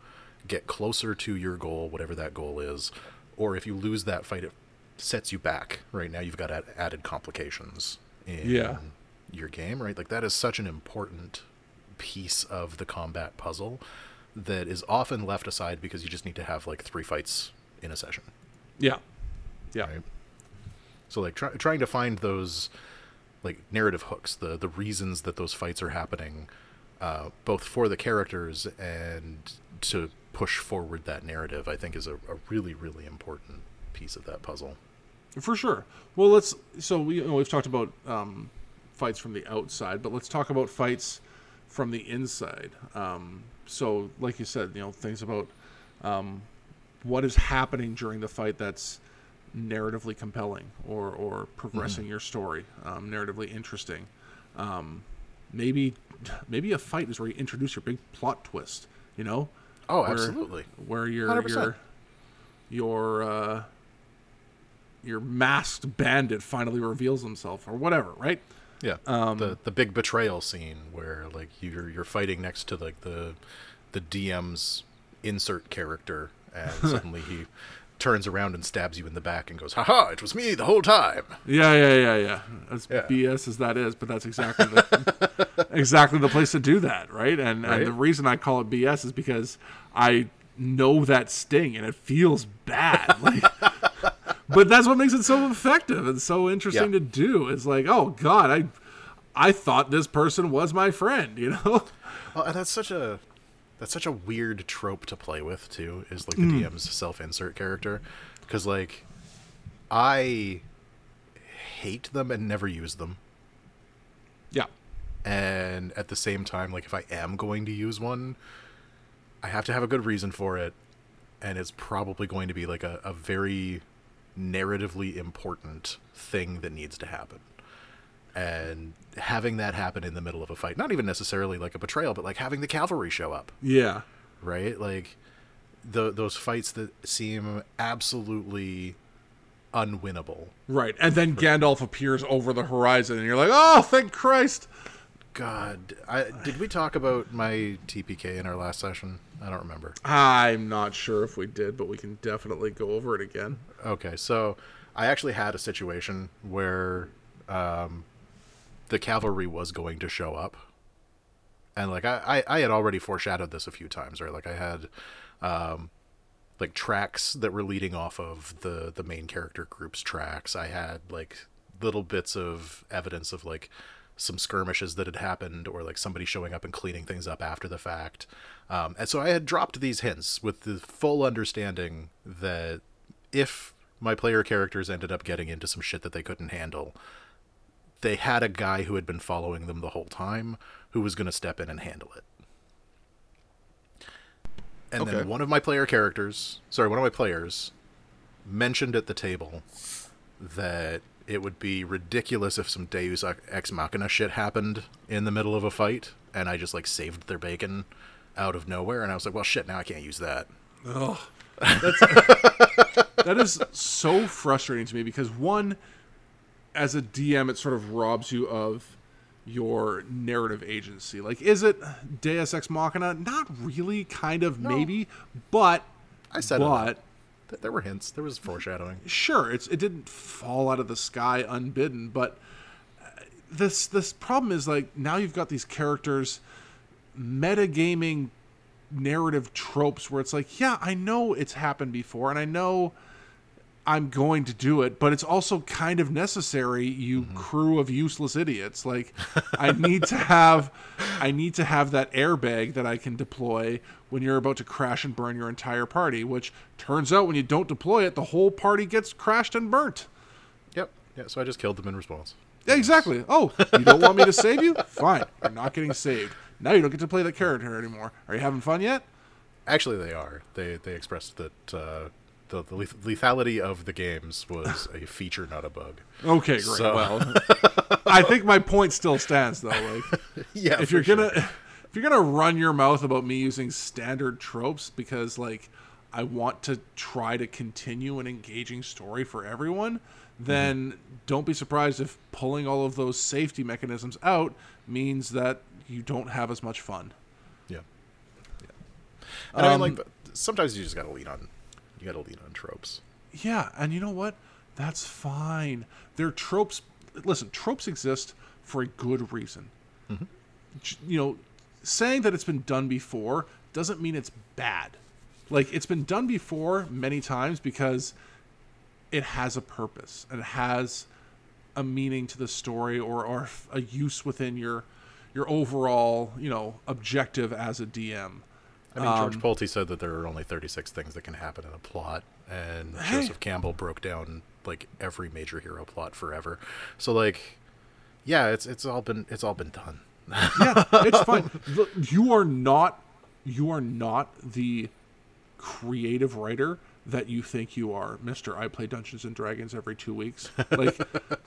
Speaker 1: get closer to your goal, whatever that goal is, or if you lose that fight, it sets you back. Right now, you've got ad- added complications in
Speaker 2: Yeah.
Speaker 1: your game, right? Like, that is such an important piece of the combat puzzle that is often left aside because you just need to have like three fights in a session.
Speaker 2: Yeah. Yeah.
Speaker 1: Right? So like try, trying to find those like narrative hooks, the the reasons that those fights are happening, uh, both for the characters and to push forward that narrative, I think is a, a really, really important piece of that puzzle.
Speaker 2: For sure. Well, let's. So we you know, we've talked about um, fights from the outside, but let's talk about fights from the inside. Um, so, like you said, you know, things about um, what is happening during the fight that's narratively compelling or or progressing mm-hmm. your story, um, narratively interesting. Um, maybe maybe a fight is where you introduce your big plot twist. You know.
Speaker 1: Oh,
Speaker 2: where,
Speaker 1: absolutely.
Speaker 2: Where your
Speaker 1: one hundred percent.
Speaker 2: your your uh, your masked bandit finally reveals himself, or whatever, right?
Speaker 1: Yeah. Um, the the big betrayal scene where like you're you're fighting next to like the the D M's insert character, and suddenly he turns around and stabs you in the back and goes, "Ha ha! It was me the whole time."
Speaker 2: Yeah, yeah, yeah, yeah. As
Speaker 1: yeah.
Speaker 2: B S as that is, but that's exactly the exactly the place to do that, right? And
Speaker 1: right?
Speaker 2: and the reason I call it B S is because I know that sting and it feels bad. Like, but that's what makes it so effective and so interesting
Speaker 1: yeah.
Speaker 2: to do. It's like, oh God, I I thought this person was my friend, you know?
Speaker 1: Well, and that's such a that's such a weird trope to play with too, is like the mm. D M's self-insert character. Because like I hate them and never use them.
Speaker 2: Yeah.
Speaker 1: And at the same time, like if I am going to use one, I have to have a good reason for it, and it's probably going to be like a, a very narratively important thing that needs to happen. And having that happen in the middle of a fight, not even necessarily like a betrayal, but like having the cavalry show up.
Speaker 2: Yeah.
Speaker 1: Right? Like the those fights that seem absolutely unwinnable.
Speaker 2: Right. And then Gandalf appears over the horizon and you're like, oh, thank Christ.
Speaker 1: God, I, did we talk about my T P K in our last session? I don't remember.
Speaker 2: I'm not sure if we did, but we can definitely go over it again.
Speaker 1: Okay, so I actually had a situation where um, the cavalry was going to show up. And, like, I, I, I had already foreshadowed this a few times, right? Like, I had, um, like, tracks that were leading off of the, the main character group's tracks. I had, like, little bits of evidence of, like, some skirmishes that had happened, or like somebody showing up and cleaning things up after the fact. Um, and so I had dropped these hints with the full understanding that if my player characters ended up getting into some shit that they couldn't handle, they had a guy who had been following them the whole time who was going to step in and handle it. And okay. then one of my player characters, sorry, one of my players mentioned at the table that it would be ridiculous if some Deus Ex Machina shit happened in the middle of a fight, and I just, like, saved their bacon out of nowhere, and I was like, well, shit, now I can't use that.
Speaker 2: Oh, that's, that is so frustrating to me, because, one, as a D M, it sort of robs you of your narrative agency. Like, is it Deus Ex Machina? Not really, kind of, no. maybe, but...
Speaker 1: I said
Speaker 2: but,
Speaker 1: it. There were hints. There was foreshadowing.
Speaker 2: Sure, it's it didn't fall out of the sky unbidden, but this this problem is, like, now you've got these characters metagaming narrative tropes where it's like, yeah, I know it's happened before, and I know I'm going to do it, but it's also kind of necessary, you mm-hmm. crew of useless idiots. Like, I need to have I need to have that airbag that I can deploy when you're about to crash and burn your entire party, which turns out when you don't deploy it, the whole party gets crashed and burnt.
Speaker 1: Yep. Yeah, so I just killed them in response.
Speaker 2: Yeah, exactly. Oh, you don't want me to save you? Fine. You're not getting saved. Now you don't get to play that character anymore. Are you having fun yet?
Speaker 1: Actually, they are. They they expressed that uh, the, the leth- lethality of the games was a feature, not a bug.
Speaker 2: Okay, great. So... Well, I think my point still stands, though. Like,
Speaker 1: yeah,
Speaker 2: if you're
Speaker 1: sure.
Speaker 2: gonna if you're gonna run your mouth about me using standard tropes because, like, I want to try to continue an engaging story for everyone, then mm-hmm. don't be surprised if pulling all of those safety mechanisms out means that you don't have as much fun.
Speaker 1: Yeah. yeah. And um, I mean, like, sometimes you just gotta lean on you gotta lean on tropes.
Speaker 2: Yeah, and you know what? That's fine. They're tropes. Listen, tropes exist for a good reason.
Speaker 1: Mm-hmm.
Speaker 2: You know, saying that it's been done before doesn't mean it's bad. Like, it's been done before many times because it has a purpose and it has a meaning to the story, or, or a use within your your overall, you know, objective as a D M.
Speaker 1: I mean, George
Speaker 2: Um,
Speaker 1: Pulte said that there are only thirty-six things that can happen in a plot, and
Speaker 2: Hey.
Speaker 1: Joseph Campbell broke down like every major hero plot forever. So like, yeah, it's it's all been it's all been done.
Speaker 2: Yeah, it's fine. Look, you are not you are not the creative writer that you think you are, Mister I play Dungeons and Dragons every two weeks. Like,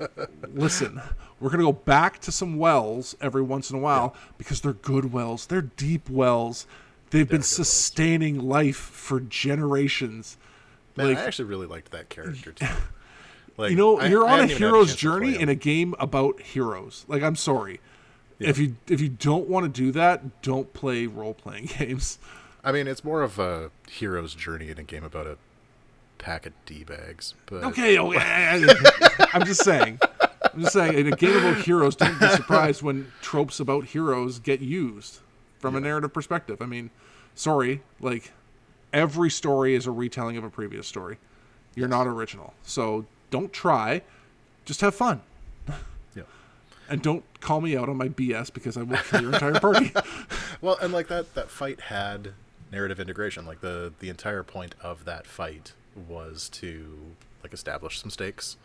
Speaker 2: listen, we're gonna go back to some wells every once in a while because they're good wells. They're deep wells. They've been
Speaker 1: good wells.
Speaker 2: sustaining life for generations.
Speaker 1: Man,
Speaker 2: Like,
Speaker 1: I actually really liked that character too. Like,
Speaker 2: you know,
Speaker 1: I-
Speaker 2: you're
Speaker 1: I
Speaker 2: on a
Speaker 1: hadn't even had
Speaker 2: hero's
Speaker 1: chance to
Speaker 2: journey
Speaker 1: play
Speaker 2: in
Speaker 1: him.
Speaker 2: a game about heroes. Like, I'm sorry.
Speaker 1: Yeah.
Speaker 2: If you if you don't want to do that, don't play role playing games.
Speaker 1: I mean, it's more of a hero's journey in a game about a pack of d-bags. But
Speaker 2: Okay, okay. I'm just saying. I'm just saying. In a game about heroes, don't be surprised when tropes about heroes get used from a narrative perspective. I mean, sorry, like, every story is a retelling of a previous story. You're not original, so don't try. Just have fun.
Speaker 1: yeah.
Speaker 2: And don't call me out on my B S because I will kill your entire party.
Speaker 1: Well, and like that that fight had narrative integration. Like the the entire point of that fight was to like establish some stakes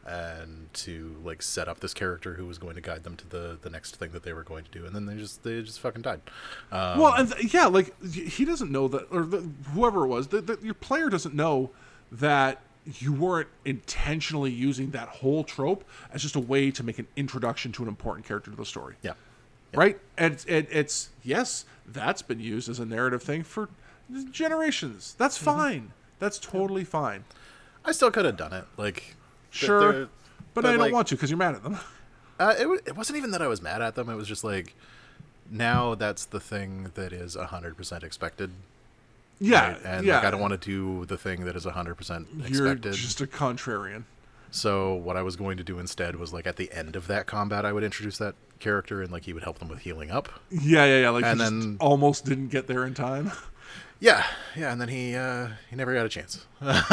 Speaker 1: and to like set up this character who was going to guide them to the the next thing that they were going to do, and then they just they just fucking died. Um,
Speaker 2: Well, and th- yeah, like, he doesn't know that, or the, whoever it was, the, the, your player doesn't know that you weren't intentionally using that whole trope as just a way to make an introduction to an important character to the story.
Speaker 1: yeah.
Speaker 2: Right? And it's, it, it's, yes, that's been used as a narrative thing for generations. That's fine. That's totally fine.
Speaker 1: I still could have done it. Like, th-
Speaker 2: Sure.
Speaker 1: there-
Speaker 2: But,
Speaker 1: but,
Speaker 2: I don't
Speaker 1: like-
Speaker 2: want to because you're mad at them.
Speaker 1: Uh, it, w- it wasn't even that I was mad at them. It was just like, now that's the thing that is one hundred percent expected.
Speaker 2: Yeah.
Speaker 1: right? And
Speaker 2: yeah.
Speaker 1: like, I don't want to do the thing that is one hundred percent
Speaker 2: You're
Speaker 1: expected.
Speaker 2: just a contrarian.
Speaker 1: So what I was going to do instead was like at the end of that combat, I would introduce that character and like he would help them with healing up.
Speaker 2: Yeah, yeah, yeah. Like,
Speaker 1: And
Speaker 2: he just
Speaker 1: then-
Speaker 2: almost didn't get there in time.
Speaker 1: Yeah, yeah, and then he uh, he never got a chance.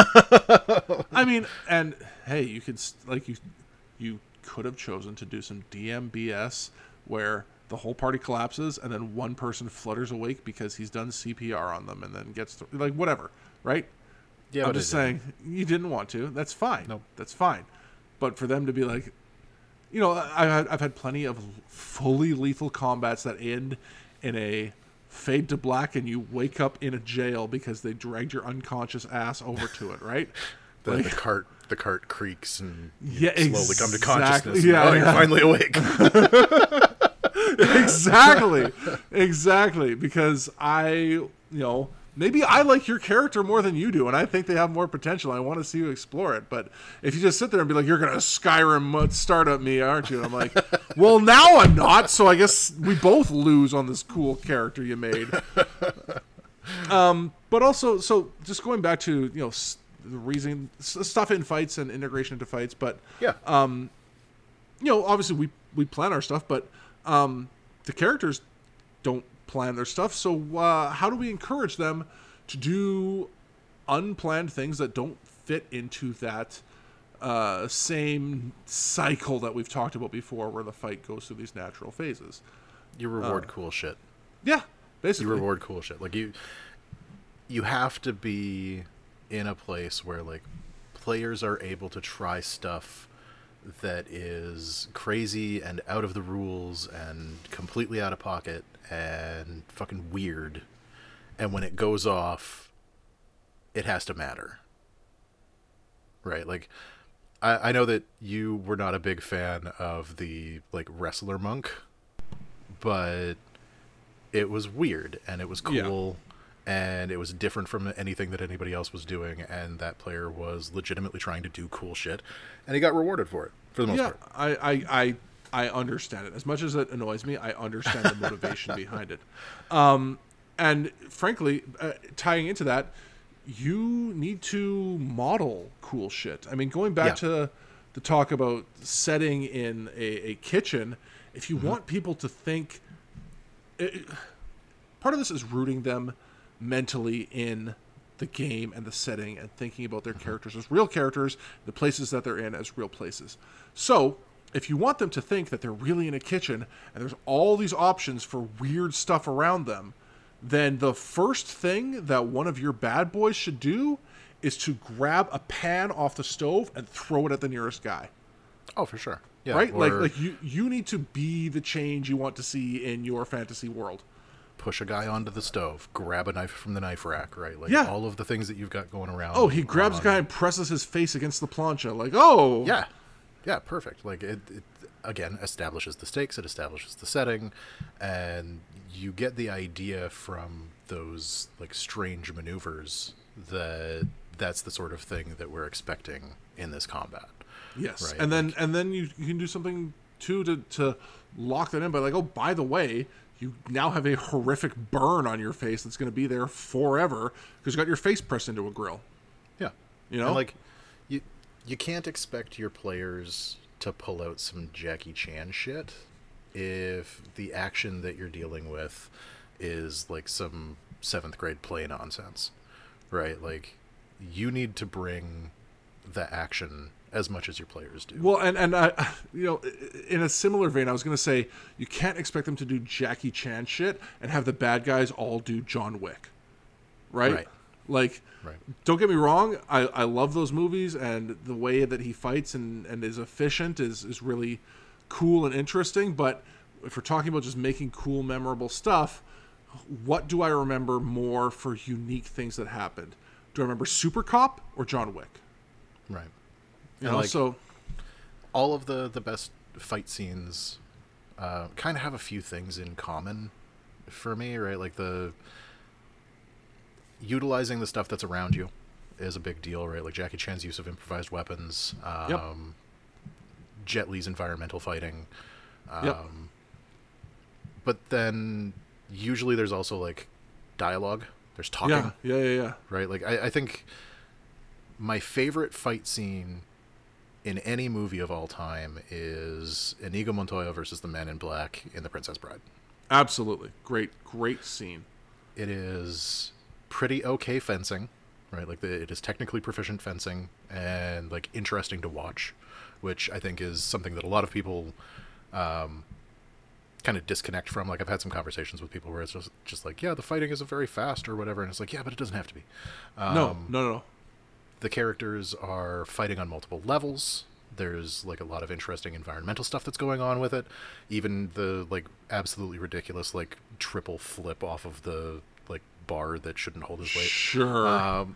Speaker 2: I mean, and hey, you could s- like you you could have chosen to do some D M B S where the whole party collapses and then one person flutters awake because he's done C P R on them and then gets th- like whatever, right?
Speaker 1: Yeah,
Speaker 2: I'm
Speaker 1: but
Speaker 2: just
Speaker 1: I didn't.
Speaker 2: saying you didn't want to. That's fine.
Speaker 1: Nope.
Speaker 2: That's fine. But for them to be like, you know, I, I've had plenty of fully lethal combats that end in a fade to black and you wake up in a jail because they dragged your unconscious ass over to it, right?
Speaker 1: The,
Speaker 2: Like-
Speaker 1: the cart the cart creaks and you
Speaker 2: Yeah,
Speaker 1: slowly come to
Speaker 2: exactly.
Speaker 1: consciousness.
Speaker 2: Yeah,
Speaker 1: oh, you're
Speaker 2: yeah.
Speaker 1: finally awake.
Speaker 2: exactly exactly because I you know maybe I like your character more than you do and I think they have more potential. I want to see you explore it, but if you just sit there and be like, you're gonna Skyrim mud start at me, aren't you? And I'm like, well, now I'm not, so I guess we both lose on this cool character you made. Um but also, so just going back to, you know, s- the reason s- stuff in fights and integration into fights, but
Speaker 1: yeah.
Speaker 2: you know, obviously we we plan our stuff, but um, the characters don't plan their stuff. So uh, how do we encourage them to do unplanned things that don't fit into that uh, same cycle that we've talked about before, where the fight goes through these natural phases?
Speaker 1: You reward cool shit.
Speaker 2: Yeah,
Speaker 1: You
Speaker 2: basically.
Speaker 1: reward cool shit. Like you you have to be in a place where like players are able to try stuff that is crazy and out of the rules and completely out of pocket and fucking weird. And when it goes off, it has to matter. Right? Like I, I know that you were not a big fan of the like wrestler monk, but it was weird and it was cool. And it was different from anything that anybody else was doing, and that player was legitimately trying to do cool shit, and he got rewarded for it, for the most
Speaker 2: Yeah,
Speaker 1: part.
Speaker 2: I, I, I, I understand it. As much as it annoys me, I understand the motivation behind it. Um, And frankly, uh, tying into that, you need to model cool shit. I mean, going back
Speaker 1: Yeah.
Speaker 2: to the talk about setting in a, a kitchen, if you
Speaker 1: Mm-hmm.
Speaker 2: want people to think, it, part of this is rooting them mentally in the game and the setting and thinking about their characters as real characters, the places that they're in as real places. So if you want them to think that they're really in a kitchen and there's all these options for weird stuff around them, then the first thing that one of your bad boys should do is to grab a pan off the stove and throw it at the nearest guy.
Speaker 1: Oh, for sure. Yeah.
Speaker 2: Right?
Speaker 1: Or
Speaker 2: Like like you, you need to be the change you want to see in your fantasy world.
Speaker 1: push a guy onto the stove, grab a knife from the knife rack, right? Like
Speaker 2: Yeah.
Speaker 1: all of the things that you've got going around.
Speaker 2: Oh, he grabs
Speaker 1: on-
Speaker 2: a guy and presses his face against the plancha. Like, oh.
Speaker 1: Yeah. Yeah, perfect. Like it, it again establishes the stakes, it establishes the setting, and you get the idea from those like strange maneuvers that that's the sort of thing that we're expecting in this combat.
Speaker 2: Yes.
Speaker 1: Right,
Speaker 2: And then and then you, you can do something too to to lock that in by like, oh, by the way, you now have a horrific burn on your face that's going to be there forever because you got your face pressed into a grill.
Speaker 1: Yeah.
Speaker 2: You know?
Speaker 1: And like you you can't expect your players to pull out some Jackie Chan shit if the action that you're dealing with is like some seventh grade play nonsense. Right? Like you need to bring the action as much as your players do.
Speaker 2: Well, and and I, you know, in a similar vein, I was going to say you can't expect them to do Jackie Chan shit and have the bad guys all do John Wick, right?
Speaker 1: Right.
Speaker 2: Like,
Speaker 1: Right.
Speaker 2: don't get me wrong, I, I love those movies, and the way that he fights and, and is efficient is is really cool and interesting. But if we're talking about just making cool, memorable stuff, what do I remember more for unique things that happened? Do I remember Super Cop or John Wick?
Speaker 1: Right.
Speaker 2: You
Speaker 1: And,
Speaker 2: know,
Speaker 1: like,
Speaker 2: so
Speaker 1: all of the, the best fight scenes uh, kind of have a few things in common for me, right? Like the utilizing the stuff that's around you is a big deal, right? Like Jackie Chan's use of improvised weapons, um,
Speaker 2: Yep.
Speaker 1: Jet Li's environmental fighting. Um,
Speaker 2: Yep.
Speaker 1: But then usually there's also like dialogue. There's talking,
Speaker 2: yeah, yeah, yeah, yeah.
Speaker 1: right? Like I, I think my favorite fight scene in any movie of all time is Inigo Montoya versus the Man in Black in The Princess Bride.
Speaker 2: Absolutely. Great, great scene.
Speaker 1: It is pretty okay fencing, right? Like the, it is technically proficient fencing and like interesting to watch, which I think is something that a lot of people um, kind of disconnect from. Like I've had some conversations with people where it's just just like, yeah, the fighting isn't very fast or whatever, and it's like, yeah, but it doesn't have to be. Um,
Speaker 2: No, no, no, no.
Speaker 1: The characters are fighting on multiple levels. There's like a lot of interesting environmental stuff that's going on with it. Even the like absolutely ridiculous like triple flip off of the like bar that shouldn't hold his weight.
Speaker 2: Sure.
Speaker 1: Um,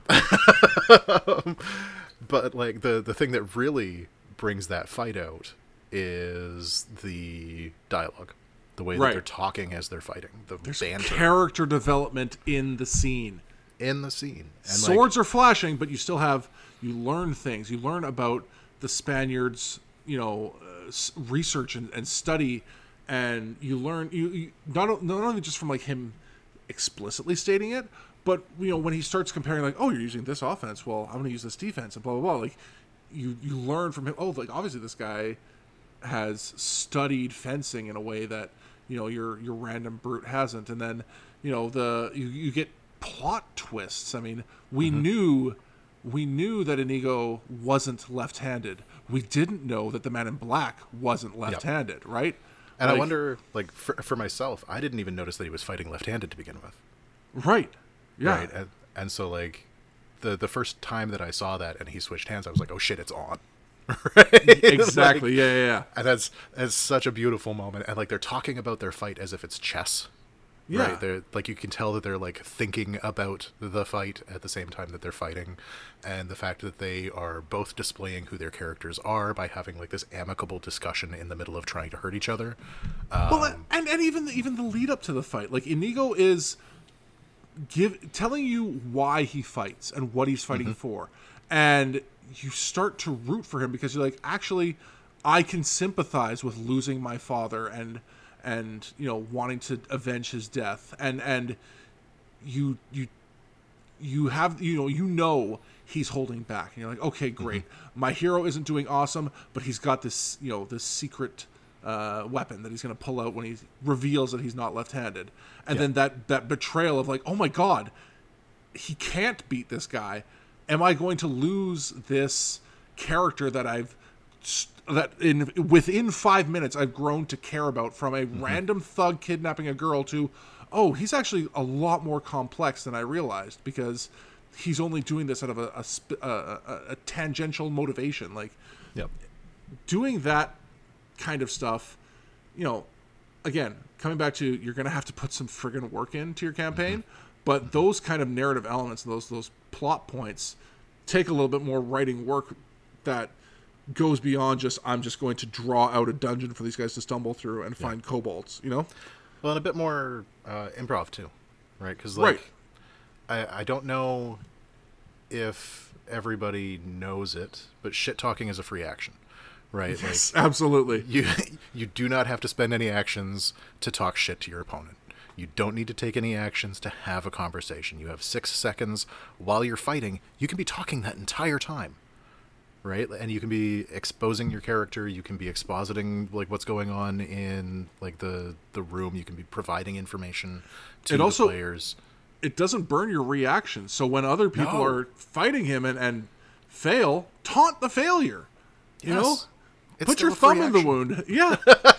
Speaker 1: but like the the thing that really brings that fight out is the dialogue, the way that
Speaker 2: Right.
Speaker 1: they're talking as they're fighting, the
Speaker 2: There's
Speaker 1: banter
Speaker 2: character development in the scene.
Speaker 1: in the scene. And
Speaker 2: Swords are flashing, but you still have, you learn things. You learn about the Spaniards, you know, uh, s- research and, and study, and you learn, you, you not, o- not only just from like him explicitly stating it, but, you know, when he starts comparing like, oh, you're using this offense, well, I'm going to use this defense, and blah, blah, blah. Like, you, you learn from him, oh, like, obviously this guy has studied fencing in a way that, you know, your your random brute hasn't. And then, you know, the you, you get plot twists. I mean, we
Speaker 1: Mm-hmm.
Speaker 2: knew we knew that Inigo wasn't left-handed. We didn't know that the Man in Black wasn't left-handed, right?
Speaker 1: And I
Speaker 2: Like-
Speaker 1: wonder, like, for, for myself, I didn't even notice that he was fighting left-handed to begin with.
Speaker 2: Right. Yeah.
Speaker 1: Right? And, and so, like, the the first time that I saw that and he switched hands, I was like, oh, shit, it's on. Right?
Speaker 2: Exactly.
Speaker 1: Like,
Speaker 2: yeah, yeah, yeah.
Speaker 1: and that's, that's such a beautiful moment. And, like, they're talking about their fight as if it's chess.
Speaker 2: Yeah.
Speaker 1: Right? They're, like, you can tell that they're, like, thinking about the fight at the same time that they're fighting. And the fact that they are both displaying who their characters are by having, like, this amicable discussion in the middle of trying to hurt each other. Um,
Speaker 2: Well, and and even the, even the lead up to the fight, like Inigo is give telling you why he fights and what he's fighting for, and you start to root for him because you're like, actually, I can sympathize with losing my father and and you know wanting to avenge his death, and and you you you have you know you know he's holding back, and you're like, okay, great. Mm-hmm. My hero isn't doing awesome, but he's got this you know this secret uh, weapon that he's going to pull out when he reveals that he's not left-handed, and yeah. then that that betrayal of like, oh my god, he can't beat this guy. Am I going to lose this character that I've that in within five minutes I've grown to care about, from a mm-hmm. random thug kidnapping a girl to, oh, he's actually a lot more complex than I realized, because he's only doing this out of a a, a, a tangential motivation. Like,
Speaker 1: yep.
Speaker 2: doing that kind of stuff, you know, again, coming back to, you're going to have to put some friggin' work into your campaign, mm-hmm. but those kind of narrative elements, those those plot points, take a little bit more writing work that goes beyond just, I'm just going to draw out a dungeon for these guys to stumble through and find yeah. kobolds, you know?
Speaker 1: Well, and a bit more uh, improv too, right? Because like,
Speaker 2: right.
Speaker 1: I, I don't know if everybody knows it, but shit talking is a free action, right?
Speaker 2: Yes,
Speaker 1: like,
Speaker 2: absolutely.
Speaker 1: You you do not have to spend any actions to talk shit to your opponent. You don't need to take any actions to have a conversation. You have six seconds while you're fighting. You can be talking that entire time, right? And you can be exposing your character. You can be expositing like what's going on in like the the room. You can be providing information to
Speaker 2: it
Speaker 1: the
Speaker 2: also,
Speaker 1: players.
Speaker 2: It doesn't burn your reaction. So when other people
Speaker 1: no.
Speaker 2: are fighting him and, and fail, taunt the failure. You
Speaker 1: yes.
Speaker 2: know,
Speaker 1: it's
Speaker 2: put your thumb in the wound. Yeah.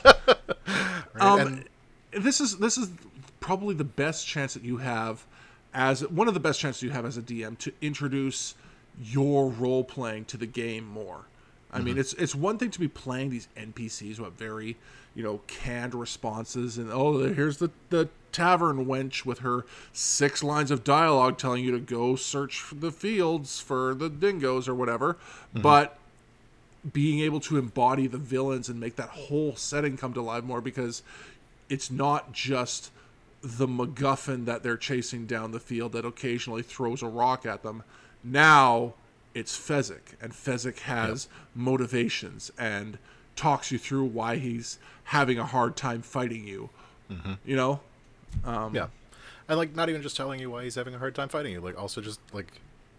Speaker 1: right?
Speaker 2: um,
Speaker 1: and,
Speaker 2: this is this is probably the best chance that you have as one of the best chances you have as a D M to introduce your role playing to the game more. I mm-hmm. mean, it's it's one thing to be playing these N P Cs with very, you know, canned responses, and oh, here's the the tavern wench with her six lines of dialogue telling you to go search the fields for the dingoes or whatever, mm-hmm. but being able to embody the villains and make that whole setting come to life more, because it's not just the MacGuffin that they're chasing down the field that occasionally throws a rock at them. Now it's Fezzik, and Fezzik has yep. motivations and talks you through why he's having a hard time fighting you. Mm-hmm. You know? Um,
Speaker 1: yeah. And like, not even just telling you why he's having a hard time fighting you, like also just like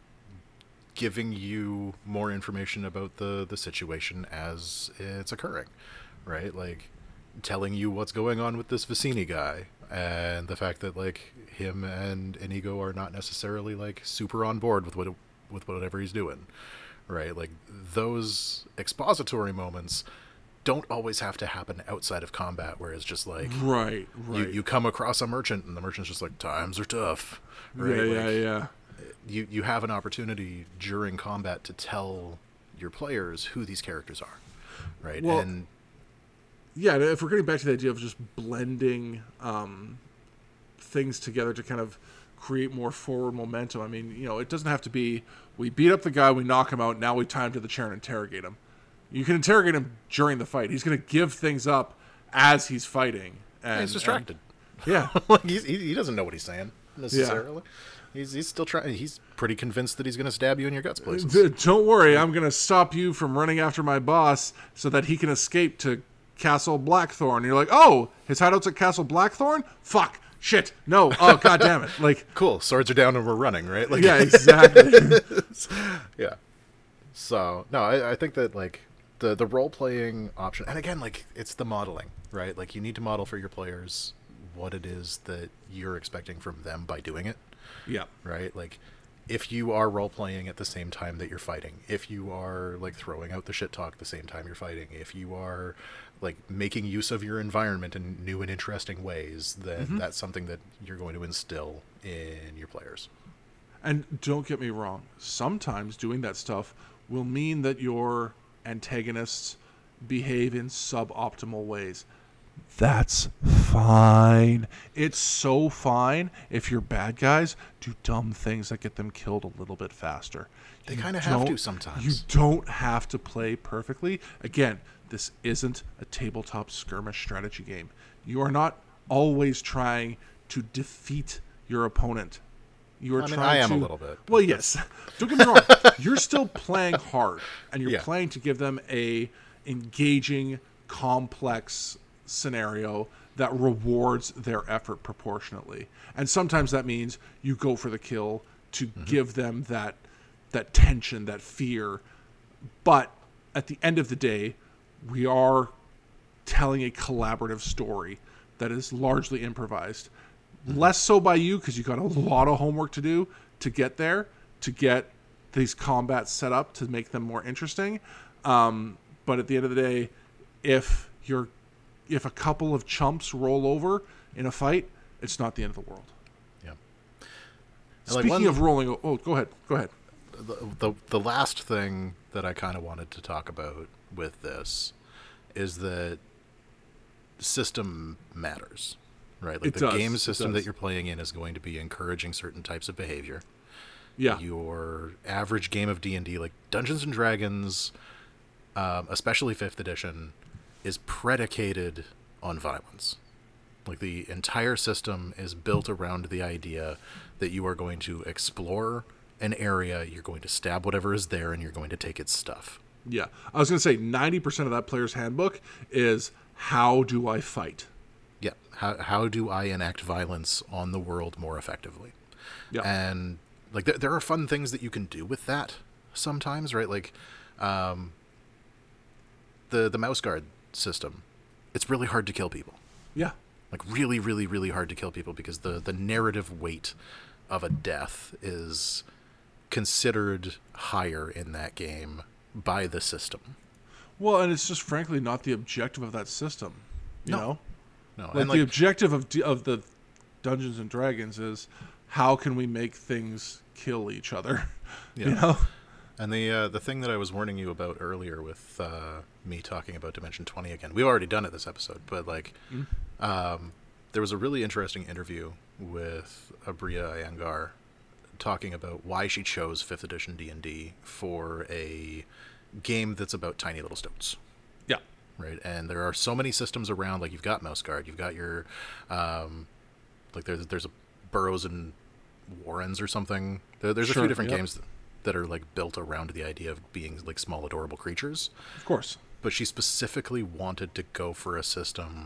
Speaker 1: giving you more information about the, the situation as it's occurring, right? Like telling you what's going on with this Vicini guy, and the fact that like him and Inigo are not necessarily like super on board with what with whatever he's doing, right? Like those expository moments don't always have to happen outside of combat, where it's just like
Speaker 2: right, right.
Speaker 1: You, you come across a merchant and the merchant's just like, times are tough, right?
Speaker 2: Yeah,
Speaker 1: like,
Speaker 2: yeah, yeah.
Speaker 1: You you have an opportunity during combat to tell your players who these characters are, right?
Speaker 2: Well,
Speaker 1: and
Speaker 2: yeah, if we're getting back to the idea of just blending um, things together to kind of create more forward momentum, I mean, you know, it doesn't have to be, we beat up the guy, we knock him out, now we tie him to the chair and interrogate him. You can interrogate him during the fight. He's going to give things up as he's fighting. And,
Speaker 1: he's distracted.
Speaker 2: And, yeah.
Speaker 1: like he's, he, he doesn't know what he's saying, necessarily. Yeah. He's he's still trying. He's pretty convinced that he's going to stab you in your guts places.
Speaker 2: Don't worry, I'm going to stop you from running after my boss so that he can escape to Castle Blackthorn. And you're like, oh, his hideout's at Castle Blackthorn? Fuck. Shit. No. Oh, god damn it. Like,
Speaker 1: cool. Swords are down and we're running, right? Like,
Speaker 2: yeah, exactly.
Speaker 1: yeah. So, no, I, I think that, like, the, the role-playing option, and again, like, it's the modeling, right? Like, you need to model for your players what it is that you're expecting from them by doing it.
Speaker 2: Yeah.
Speaker 1: Right? Like, if you are role-playing at the same time that you're fighting, if you are, like, throwing out the shit talk the same time you're fighting, if you are, like, making use of your environment in new and interesting ways, then mm-hmm. that's something that you're going to instill in your players.
Speaker 2: And don't get me wrong, sometimes doing that stuff will mean that your antagonists behave in suboptimal ways. That's fine. It's so fine if your bad guys do dumb things that get them killed a little bit faster.
Speaker 1: They kind of have to sometimes.
Speaker 2: You don't have to play perfectly. Again, this isn't a tabletop skirmish strategy game. You are not always trying to defeat your opponent. You are
Speaker 1: I mean,
Speaker 2: trying
Speaker 1: I am
Speaker 2: to,
Speaker 1: a little bit.
Speaker 2: Well, yes. Don't get me wrong. You're still playing hard, and you're
Speaker 1: yeah.
Speaker 2: playing to give them a engaging, complex scenario that rewards their effort proportionately. And sometimes that means you go for the kill to mm-hmm. give them that that tension, that fear. But at the end of the day, we are telling a collaborative story that is largely improvised. Mm-hmm. Less so by you, because you got a lot of homework to do to get there, to get these combats set up to make them more interesting. Um, but at the end of the day, if you're if a couple of chumps roll over in a fight, it's not the end of the world.
Speaker 1: Yeah.
Speaker 2: Speaking like one, of rolling, oh, go ahead, go ahead.
Speaker 1: The, the the last thing that I kind of wanted to talk about with this is that system matters, right? Like
Speaker 2: it
Speaker 1: the
Speaker 2: does.
Speaker 1: game system that you're playing in is going to be encouraging certain types of behavior.
Speaker 2: Yeah.
Speaker 1: Your average game of D and D, like Dungeons and Dragons, um, especially fifth edition, is predicated on violence. Like the entire system is built around the idea that you are going to explore an area, you're going to stab whatever is there, and you're going to take its stuff.
Speaker 2: Yeah. I was going to say ninety percent of that player's handbook is how do I fight?
Speaker 1: Yeah. How how do I enact violence on the world more effectively?
Speaker 2: Yeah.
Speaker 1: And like there, there are fun things that you can do with that sometimes, right? Like um, the the mouse guard system. It's really hard to kill people.
Speaker 2: Yeah.
Speaker 1: Like really, really, really hard to kill people because the, the narrative weight of a death is considered higher in that game by the system.
Speaker 2: Well, and it's just frankly not the objective of that system. You
Speaker 1: no.
Speaker 2: know?
Speaker 1: No.
Speaker 2: Like,
Speaker 1: and
Speaker 2: the
Speaker 1: like,
Speaker 2: objective of of the Dungeons and Dragons is how can we make things kill each other?
Speaker 1: Yeah.
Speaker 2: You know?
Speaker 1: And the uh, the thing that I was warning you about earlier with uh, me talking about Dimension twenty again, we've already done it this episode, but like, mm. um, there was a really interesting interview with Abria Iyengar talking about why she chose fifth edition D and D for a game that's about tiny little stoats.
Speaker 2: Yeah.
Speaker 1: Right. And there are so many systems around. Like you've got Mouse Guard, you've got your, um, like there's there's a Burrows and Warrens or something. There, there's
Speaker 2: sure,
Speaker 1: a few different
Speaker 2: yep.
Speaker 1: games that, that are like built around the idea of being like small adorable creatures.
Speaker 2: Of course.
Speaker 1: But she specifically wanted to go for a system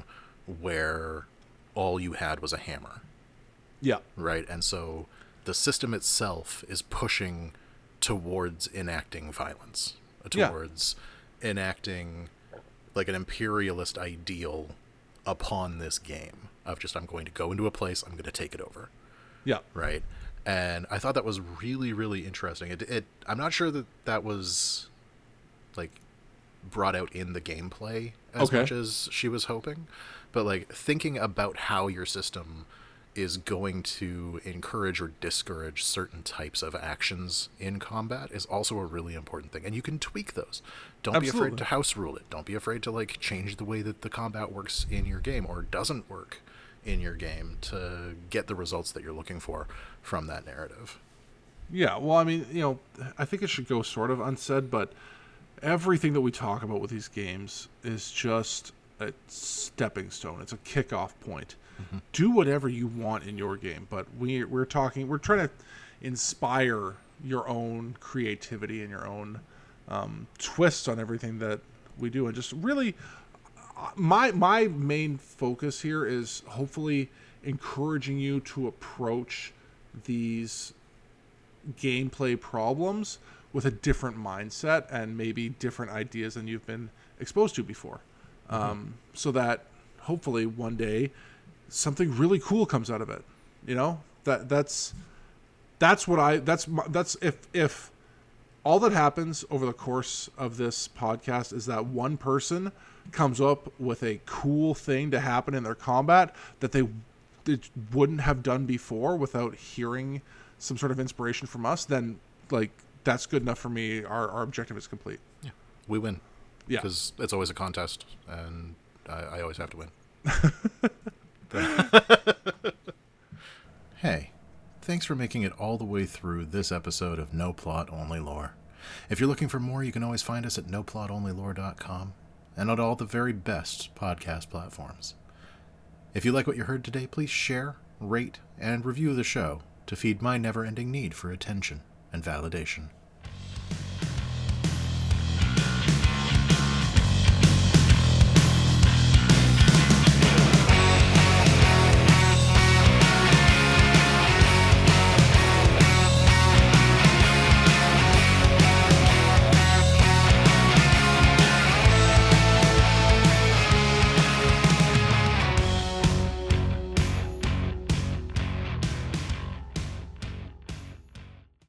Speaker 1: where all you had was a hammer.
Speaker 2: Yeah.
Speaker 1: Right. And so the system itself is pushing towards enacting violence, towards yeah. enacting like an imperialist ideal upon this game of just, I'm going to go into a place, I'm going to take it over.
Speaker 2: Yeah.
Speaker 1: Right. And I thought that was really, really interesting. It, it, I'm not sure that that was like brought out in the gameplay as
Speaker 2: okay.
Speaker 1: much as she was hoping, but like thinking about how your system is going to encourage or discourage certain types of actions in combat is also a really important thing. And you can tweak those. Don't
Speaker 2: Absolutely.
Speaker 1: be afraid to house rule it. Don't be afraid to like change the way that the combat works in your game or doesn't work in your game to get the results that you're looking for from that narrative.
Speaker 2: Yeah, well, I mean, you know, I think it should go sort of unsaid, but everything that we talk about with these games is just a stepping stone. It's a kickoff point. Mm-hmm. Do whatever you want in your game, but we, we're talking, we're trying to inspire your own creativity and your own um, twists on everything that we do, and just really, my my main focus here is hopefully encouraging you to approach these gameplay problems with a different mindset and maybe different ideas than you've been exposed to before. Mm-hmm. Um, so that hopefully one day something really cool comes out of it. You know, that that's, that's what I, that's, my, that's if, if all that happens over the course of this podcast is that one person comes up with a cool thing to happen in their combat that they, they wouldn't have done before without hearing some sort of inspiration from us, then like that's good enough for me. Our our objective is complete.
Speaker 1: Yeah, we win.
Speaker 2: Yeah,
Speaker 1: because it's always a contest, and I, I always have to win. Hey, thanks for making it all the way through this episode of No Plot Only Lore. If you're looking for more, you can always find us at no plot only lore dot com and on all the very best podcast platforms. If you like what you heard today, please share, rate, and review the show to feed my never-ending need for attention and validation.